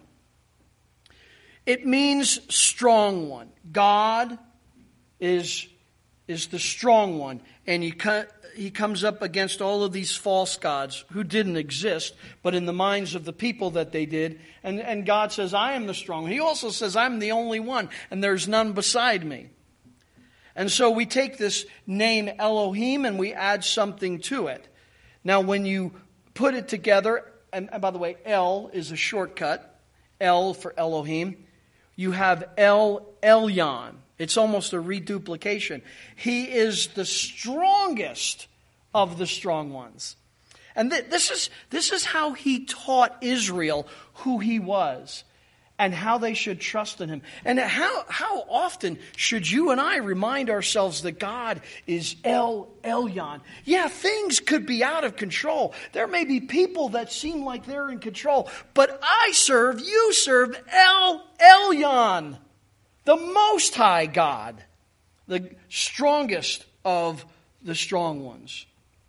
It means strong one. God is, is the strong one. And he, he comes up against all of these false gods who didn't exist, but in the minds of the people that they did. And, and God says, I am the strong one. He also says, I'm the only one, and there's none beside me. And so we take this name Elohim and we add something to it. Now when you put it together, and, and by the way, El is a shortcut. El for Elohim. You have El Elyon. It's almost a reduplication. He is the strongest of the strong ones. And th- this is this is how he taught Israel who he was and how they should trust in him. And how, how often should you and I remind ourselves that God is El Elyon? Yeah, things could be out of control. There may be people that seem like they're in control, but I serve, you serve El Elyon, the Most High God, the strongest of the strong ones.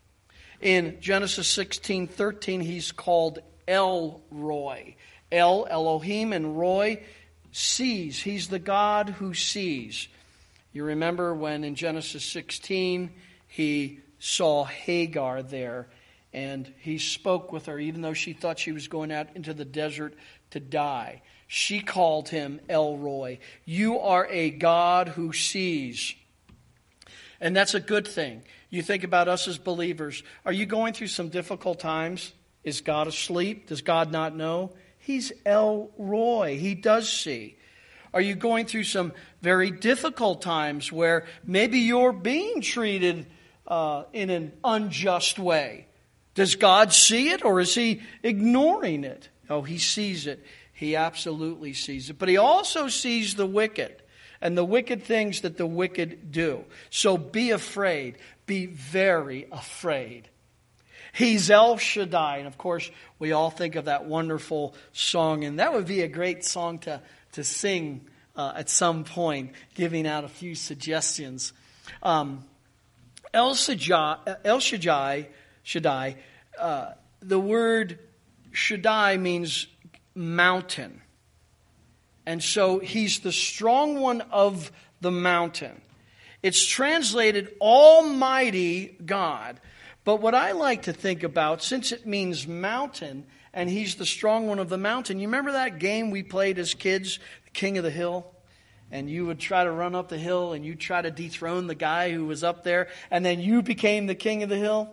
In Genesis sixteen thirteen, he's called El Roi. El, Elohim, and Roy, sees. He's the God who sees. You remember when in Genesis sixteen, he saw Hagar there, and he spoke with her, even though she thought she was going out into the desert to die. She called him El Roi. You are a God who sees. And that's a good thing. You think about us as believers. Are you going through some difficult times? Is God asleep? Does God not know? He's El Roi. He does see. Are you going through some very difficult times where maybe you're being treated uh, in an unjust way? Does God see it, or is he ignoring it? Oh, he sees it. He absolutely sees it. But he also sees the wicked and the wicked things that the wicked do. So be afraid. Be very afraid. He's El Shaddai. And of course, we all think of that wonderful song. And that would be a great song to, to sing uh, at some point, giving out a few suggestions. Um, El Shaddai, El Shaddai, Shaddai uh, the word Shaddai means mountain. And so he's the strong one of the mountain. It's translated Almighty God. But what I like to think about, since it means mountain, and he's the strong one of the mountain, you remember that game we played as kids, King of the Hill? And you would try to run up the hill and you try to dethrone the guy who was up there, and then you became the king of the hill?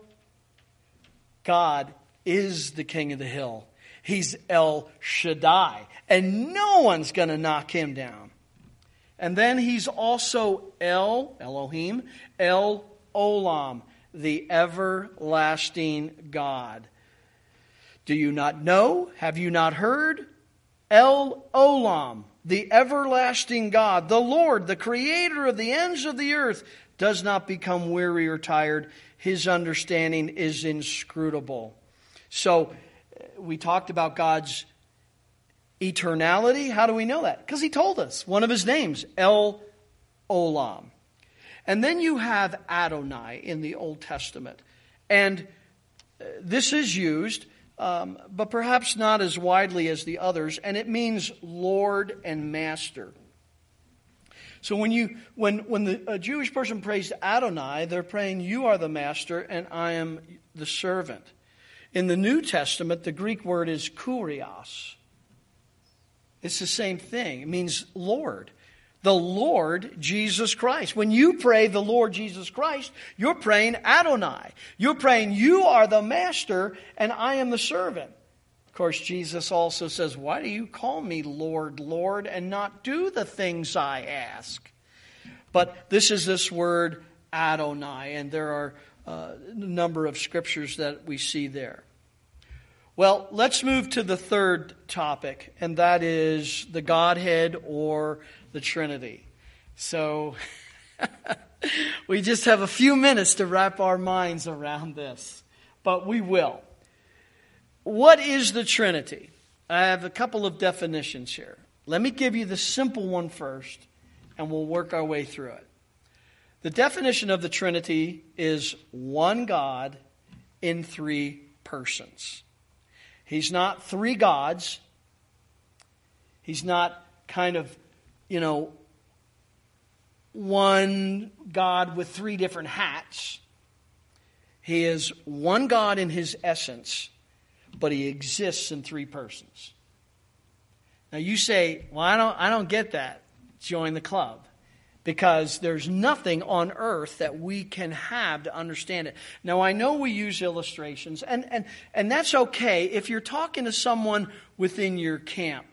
God is the king of the hill. He's El Shaddai, and no one's going to knock him down. And then he's also El, Elohim, El Olam, the everlasting God. Do you not know? Have you not heard? El Olam, the everlasting God, the Lord, the creator of the ends of the earth, does not become weary or tired. His understanding is inscrutable. So, we talked about God's eternality. How do we know that? Because he told us. One of his names, El Olam. And then you have Adonai in the Old Testament. And this is used, um, but perhaps not as widely as the others. And it means Lord and Master. So when you when when the, a Jewish person prays to Adonai, they're praying, you are the master and I am the servant. In the New Testament, the Greek word is kurios. It's the same thing. It means Lord. The Lord Jesus Christ. When you pray the Lord Jesus Christ, you're praying Adonai. You're praying, you are the master and I am the servant. Of course, Jesus also says, why do you call me Lord, Lord, and not do the things I ask? But this is this word Adonai, and there are uh, number of scriptures that we see there. Well, let's move to the third topic, and that is the Godhead or the Trinity. So we just have a few minutes to wrap our minds around this, but we will. What is the Trinity? I have a couple of definitions here. Let me give you the simple one first, and we'll work our way through it. The definition of the Trinity is one God in three persons. He's not three gods. He's not kind of, you know, one God with three different hats. He is one God in his essence, but he exists in three persons. Now you say, well, I don't, I don't get that. Join the club. Because there's nothing on earth that we can have to understand it. Now, I know we use illustrations, and, and, and that's okay if you're talking to someone within your camp.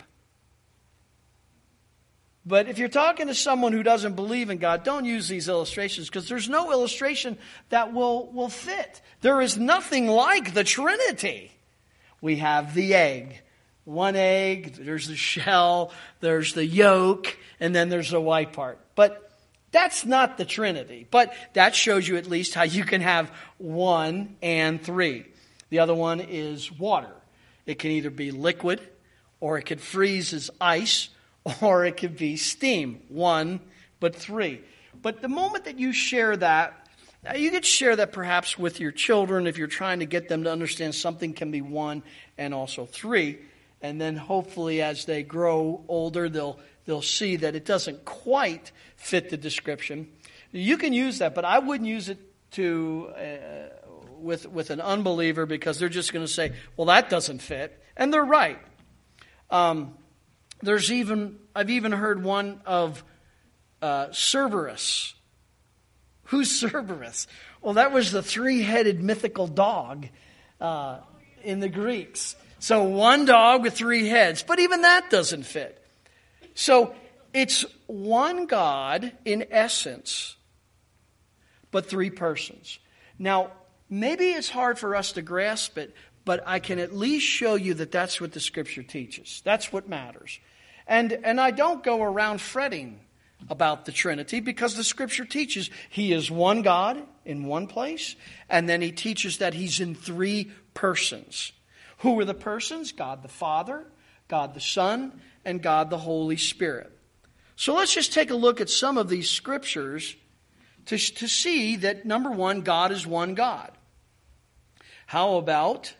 But if you're talking to someone who doesn't believe in God, don't use these illustrations, because there's no illustration that will, will fit. There is nothing like the Trinity. We have the egg. One egg, there's the shell, there's the yolk, and then there's the white part. But that's not the Trinity. But that shows you at least how you can have one and three. The other one is water. It can either be liquid, or it could freeze as ice, or it could be steam. One, but three. But the moment that you share that, you could share that perhaps with your children if you're trying to get them to understand something can be one and also three. And then hopefully as they grow older, they'll they'll see that it doesn't quite fit the description. You can use that, but I wouldn't use it to uh, with with an unbeliever, because they're just going to say, well, that doesn't fit. And they're right. Um, there's even, I've even heard one of uh, Cerberus. Who's Cerberus? Well, that was the three-headed mythical dog uh, in the Greeks. So one dog with three heads. But even that doesn't fit. So it's one God in essence, but three persons. Now, maybe it's hard for us to grasp it, but I can at least show you that that's what the Scripture teaches. That's what matters. And, and I don't go around fretting about the Trinity, because the Scripture teaches He is one God in one place, and then He teaches that He's in three persons. Who are the persons? God the Father, God the Son, and God the Holy Spirit. So let's just take a look at some of these scriptures to, to see that, number one, God is one God. How about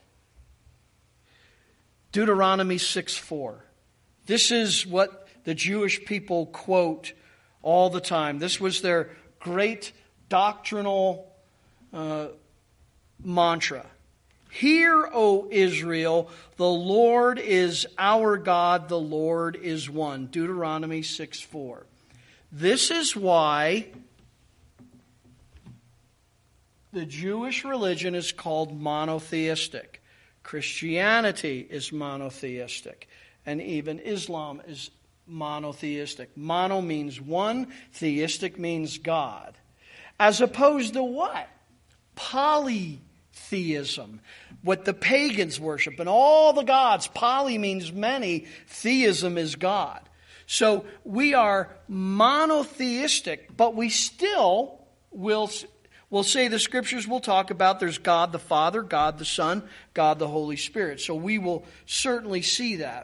Deuteronomy six four? This is what the Jewish people quote all the time. This was their great doctrinal uh, mantra. Hear, O Israel, the Lord is our God, the Lord is one. Deuteronomy six four. This is why the Jewish religion is called monotheistic. Christianity is monotheistic. And even Islam is monotheistic. Mono means one, theistic means God. As opposed to what? Polytheism. What the pagans worship. And all the gods. Poly means many. Theism is God. So we are monotheistic, but we still will, will say the Scriptures will talk about there's God the Father, God the Son, God the Holy Spirit. So we will certainly see that.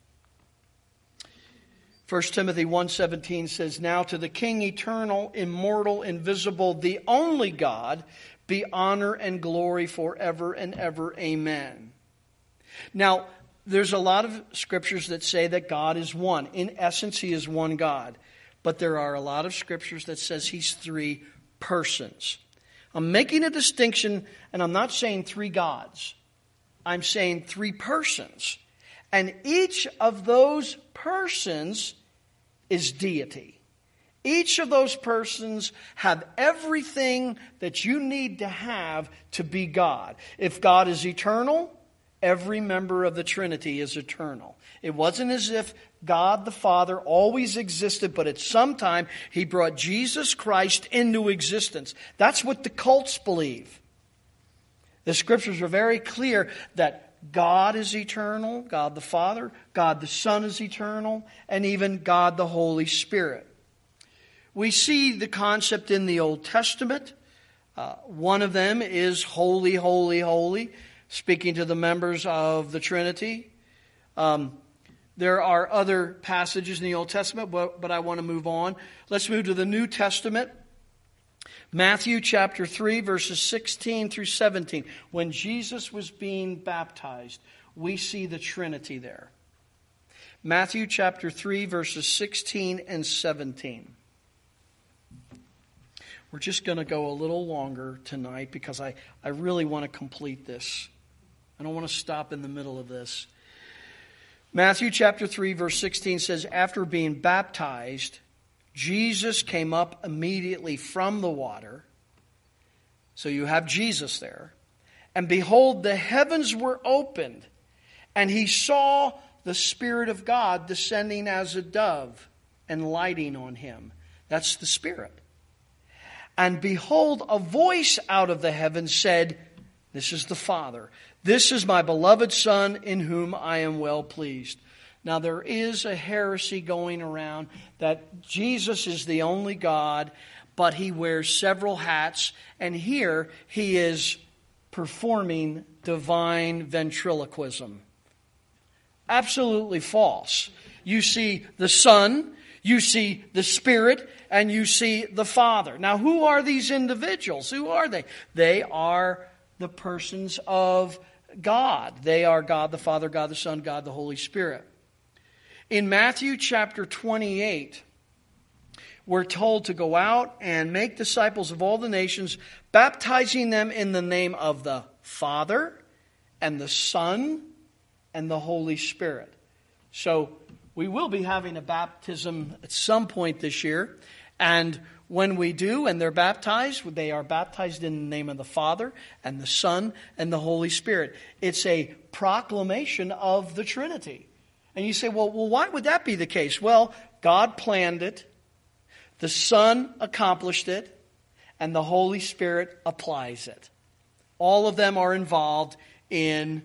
First Timothy one seventeen says, Now to the King, eternal, immortal, invisible, the only God, be honor and glory forever and ever. Amen. Now, there's a lot of scriptures that say that God is one. In essence, He is one God. But there are a lot of scriptures that says He's three persons. I'm making a distinction, and I'm not saying three gods. I'm saying three persons. And each of those persons is deity. Each of those persons have everything that you need to have to be God. If God is eternal, every member of the Trinity is eternal. It wasn't as if God the Father always existed, but at some time He brought Jesus Christ into existence. That's what the cults believe. The Scriptures are very clear that God is eternal, God the Father, God the Son is eternal, and even God the Holy Spirit. We see the concept in the Old Testament. Uh, one of them is holy, holy, holy, speaking to the members of the Trinity. Um, there are other passages in the Old Testament, but, but I want to move on. Let's move to the New Testament. Matthew chapter three, verses sixteen through seventeen. When Jesus was being baptized, we see the Trinity there. Matthew chapter three, verses sixteen and seventeen. We're just going to go a little longer tonight because I, I really want to complete this. I don't want to stop in the middle of this. Matthew chapter three, verse sixteen says, after being baptized, Jesus came up immediately from the water. So you have Jesus there. And behold, the heavens were opened, and He saw the Spirit of God descending as a dove and lighting on Him. That's the Spirit. And behold, a voice out of the heavens said, this is the Father. This is my beloved Son in whom I am well pleased. Now there is a heresy going around that Jesus is the only God, but He wears several hats. And here He is performing divine ventriloquism. Absolutely false. You see the Son, you see the Spirit, and you see the Father. Now who are these individuals? Who are they? They are the persons of God. They are God the Father, God the Son, God the Holy Spirit. In Matthew chapter twenty-eight, we're told to go out and make disciples of all the nations, baptizing them in the name of the Father and the Son and the Holy Spirit. So we will be having a baptism at some point this year. And when we do, and they're baptized, they are baptized in the name of the Father and the Son and the Holy Spirit. It's a proclamation of the Trinity. And you say, well, well, why would that be the case? Well, God planned it, the Son accomplished it, and the Holy Spirit applies it. All of them are involved in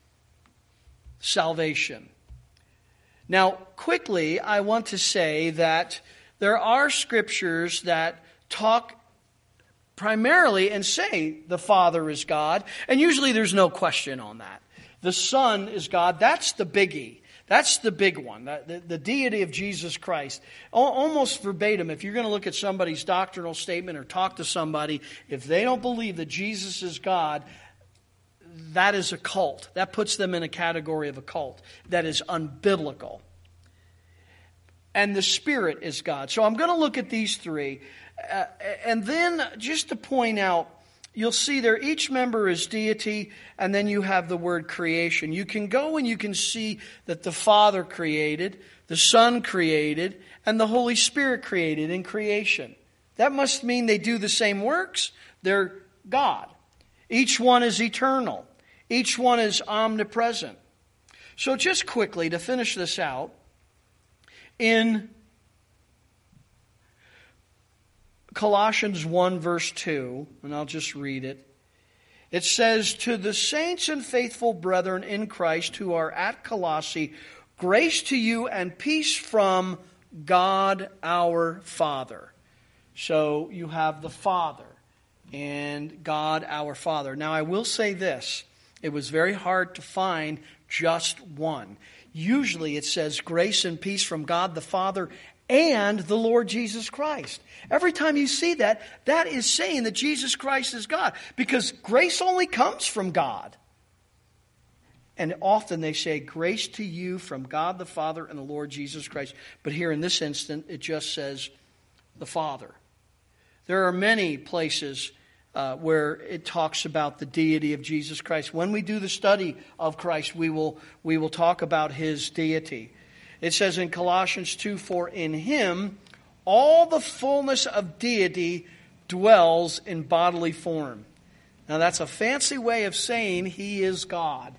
salvation. Now, quickly, I want to say that there are scriptures that talk primarily and say the Father is God, and usually there's no question on that. The Son is God. That's the biggie. That's the big one, the, the, the deity of Jesus Christ. Almost verbatim, if you're going to look at somebody's doctrinal statement or talk to somebody, if they don't believe that Jesus is God, that is a cult. That puts them in a category of a cult. That is unbiblical. And the Spirit is God. So I'm going to look at these three. Uh, and then just to point out, you'll see there each member is deity, and then you have the word creation. You can go and you can see that the Father created, the Son created, and the Holy Spirit created in creation. That must mean they do the same works. They're God. Each one is eternal. Each one is omnipresent. So just quickly to finish this out, in Colossians one verse two, and I'll just read it. It says, to the saints and faithful brethren in Christ who are at Colossae, grace to you and peace from God our Father. So you have the Father and God our Father. Now I will say this. It was very hard to find just one. Usually it says grace and peace from God the Father and the Lord Jesus Christ. Every time you see that, that is saying that Jesus Christ is God. Because grace only comes from God. And often they say grace to you from God the Father and the Lord Jesus Christ. But here in this instant, it just says the Father. There are many places uh, where it talks about the deity of Jesus Christ. When we do the study of Christ, we will, we will talk about His deity. It says in Colossians two, for in Him all the fullness of deity dwells in bodily form. Now that's a fancy way of saying He is God.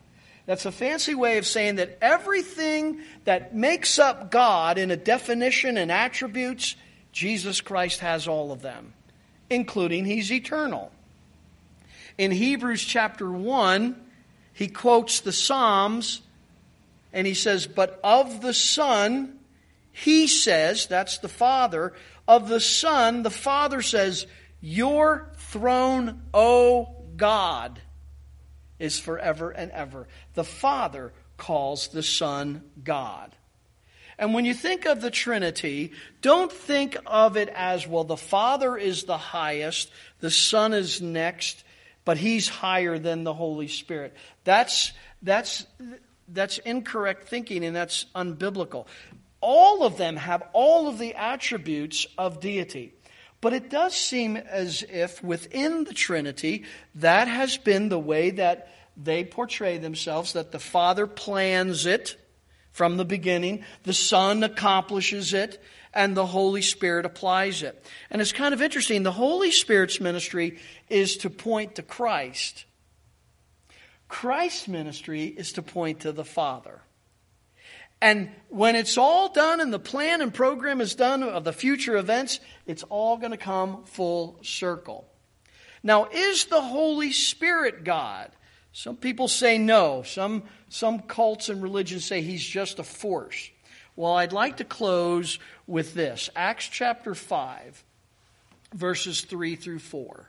That's a fancy way of saying that everything that makes up God in a definition and attributes, Jesus Christ has all of them, including He's eternal. In Hebrews chapter one, he quotes the Psalms, and he says, but of the Son, He says, that's the Father, of the Son, the Father says, your throne, O God, is forever and ever. The Father calls the Son God. And when you think of the Trinity, don't think of it as, well, the Father is the highest, the Son is next, but He's higher than the Holy Spirit. That's, that's, that's incorrect thinking, and that's unbiblical. All of them have all of the attributes of deity. But it does seem as if within the Trinity, that has been the way that they portray themselves, that the Father plans it from the beginning, the Son accomplishes it, and the Holy Spirit applies it. And it's kind of interesting. The Holy Spirit's ministry is to point to Christ. Christ's ministry is to point to the Father. And when it's all done and the plan and program is done of the future events, it's all going to come full circle. Now, is the Holy Spirit God? Some people say no. Some, some cults and religions say He's just a force. Well, I'd like to close with this. Acts chapter five, verses three through four.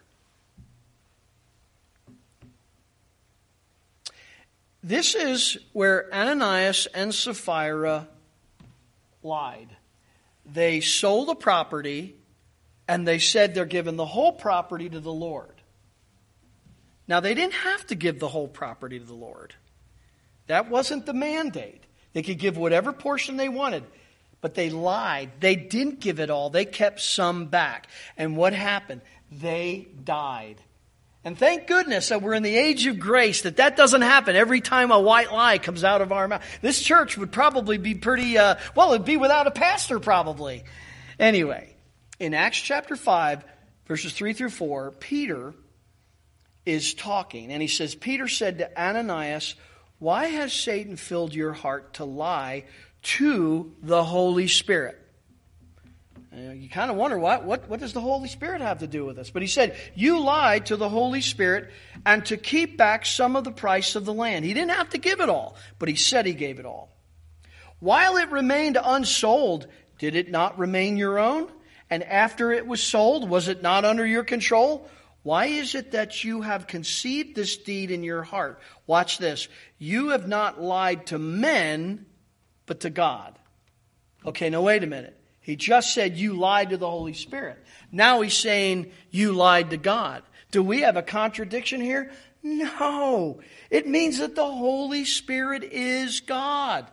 This is where Ananias and Sapphira lied. They sold a property, and they said they're giving the whole property to the Lord. Now, they didn't have to give the whole property to the Lord. That wasn't the mandate. They could give whatever portion they wanted, but they lied. They didn't give it all. They kept some back. And what happened? They died. And thank goodness that we're in the age of grace, that that doesn't happen every time a white lie comes out of our mouth. This church would probably be pretty, uh, well, it'd be without a pastor probably. Anyway, in Acts chapter five, verses three through four, Peter is talking. And he says, Peter said to Ananias, why has Satan filled your heart to lie to the Holy Spirit? You kind of wonder, what, what, what does the Holy Spirit have to do with this? But he said, you lied to the Holy Spirit and to keep back some of the price of the land. He didn't have to give it all, but he said he gave it all. While it remained unsold, did it not remain your own? And after it was sold, was it not under your control? Why is it that you have conceived this deed in your heart? Watch this. You have not lied to men, but to God. Okay, now wait a minute. He just said you lied to the Holy Spirit. Now he's saying you lied to God. Do we have a contradiction here? No. It means that the Holy Spirit is God.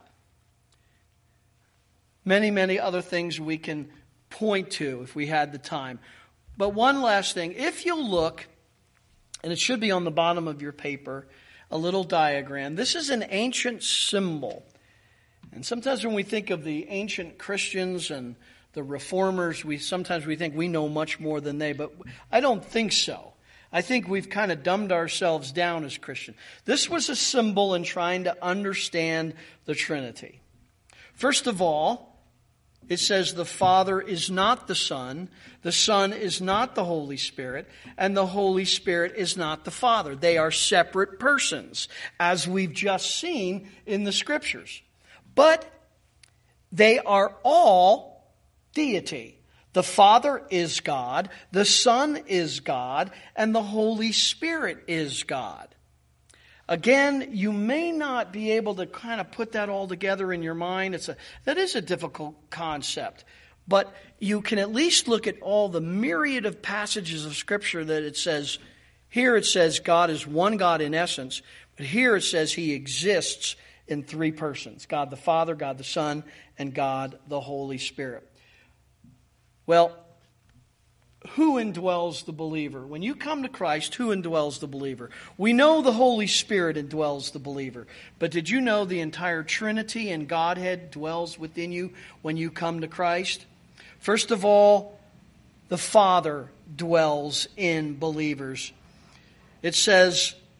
Many, many other things we can point to if we had the time. But one last thing. If you look, and it should be on the bottom of your paper, a little diagram. This is an ancient symbol. And sometimes when we think of the ancient Christians and the reformers, we sometimes we think we know much more than they, but I don't think so. I think we've kind of dumbed ourselves down as Christians. This was a symbol in trying to understand the Trinity. First of all, it says the Father is not the Son, the Son is not the Holy Spirit, and the Holy Spirit is not the Father. They are separate persons, as we've just seen in the Scriptures. But they are all deity. The Father is God, the Son is God, and the Holy Spirit is God. Again, you may not be able to kind of put that all together in your mind. It's a, that is a difficult concept. But you can at least look at all the myriad of passages of Scripture that it says, here it says God is one God in essence, but here it says He exists in three persons. God the Father, God the Son, and God the Holy Spirit. Well, who indwells the believer? When you come to Christ, who indwells the believer? We know the Holy Spirit indwells the believer. But did you know the entire Trinity and Godhead dwells within you when you come to Christ? First of all, the Father dwells in believers. It says,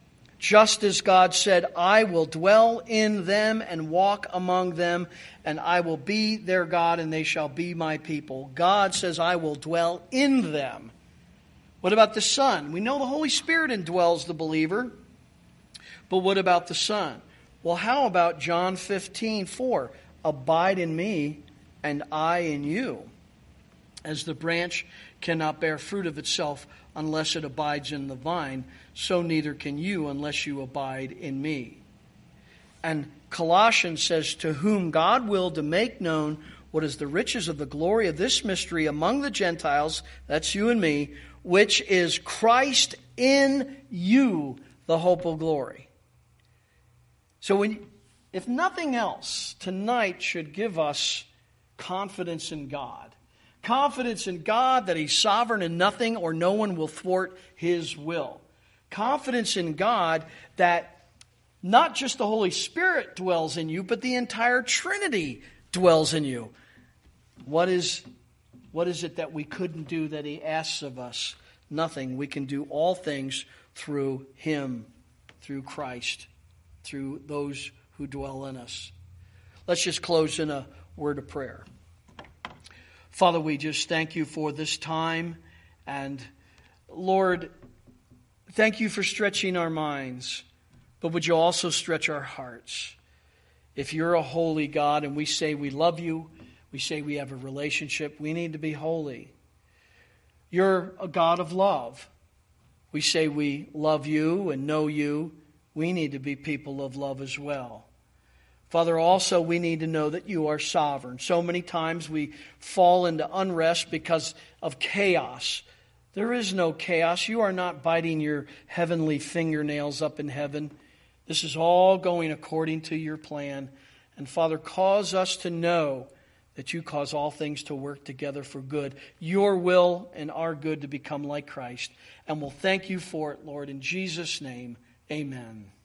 Just as God said, I will dwell in them and walk among them, and I will be their God, and they shall be my people. God says, I will dwell in them. What about the Son? We know the Holy Spirit indwells the believer. But what about the Son? Well, how about John fifteen four? Abide in me, and I in you. As the branch cannot bear fruit of itself unless it abides in the vine, so neither can you unless you abide in me. And Colossians says, to whom God willed to make known what is the riches of the glory of this mystery among the Gentiles, that's you and me, which is Christ in you, the hope of glory. So when, if nothing else, tonight should give us confidence in God. Confidence in God that He's sovereign and nothing or no one will thwart His will. Confidence in God that not just the Holy Spirit dwells in you, but the entire Trinity dwells in you. What is, what is it that we couldn't do that He asks of us? Nothing. We can do all things through Him, through Christ, through those who dwell in us. Let's just close in a word of prayer. Father, we just thank you for this time. And Lord, thank you for stretching our minds. But would you also stretch our hearts? If you're a holy God and we say we love you, we say we have a relationship, we need to be holy. You're a God of love. We say we love you and know you. We need to be people of love as well. Father, also we need to know that you are sovereign. So many times we fall into unrest because of chaos. There is no chaos. You are not biting your heavenly fingernails up in heaven. This is all going according to your plan. And Father, cause us to know that you cause all things to work together for good. Your will and our good to become like Christ. And we'll thank you for it, Lord. In Jesus' name, amen.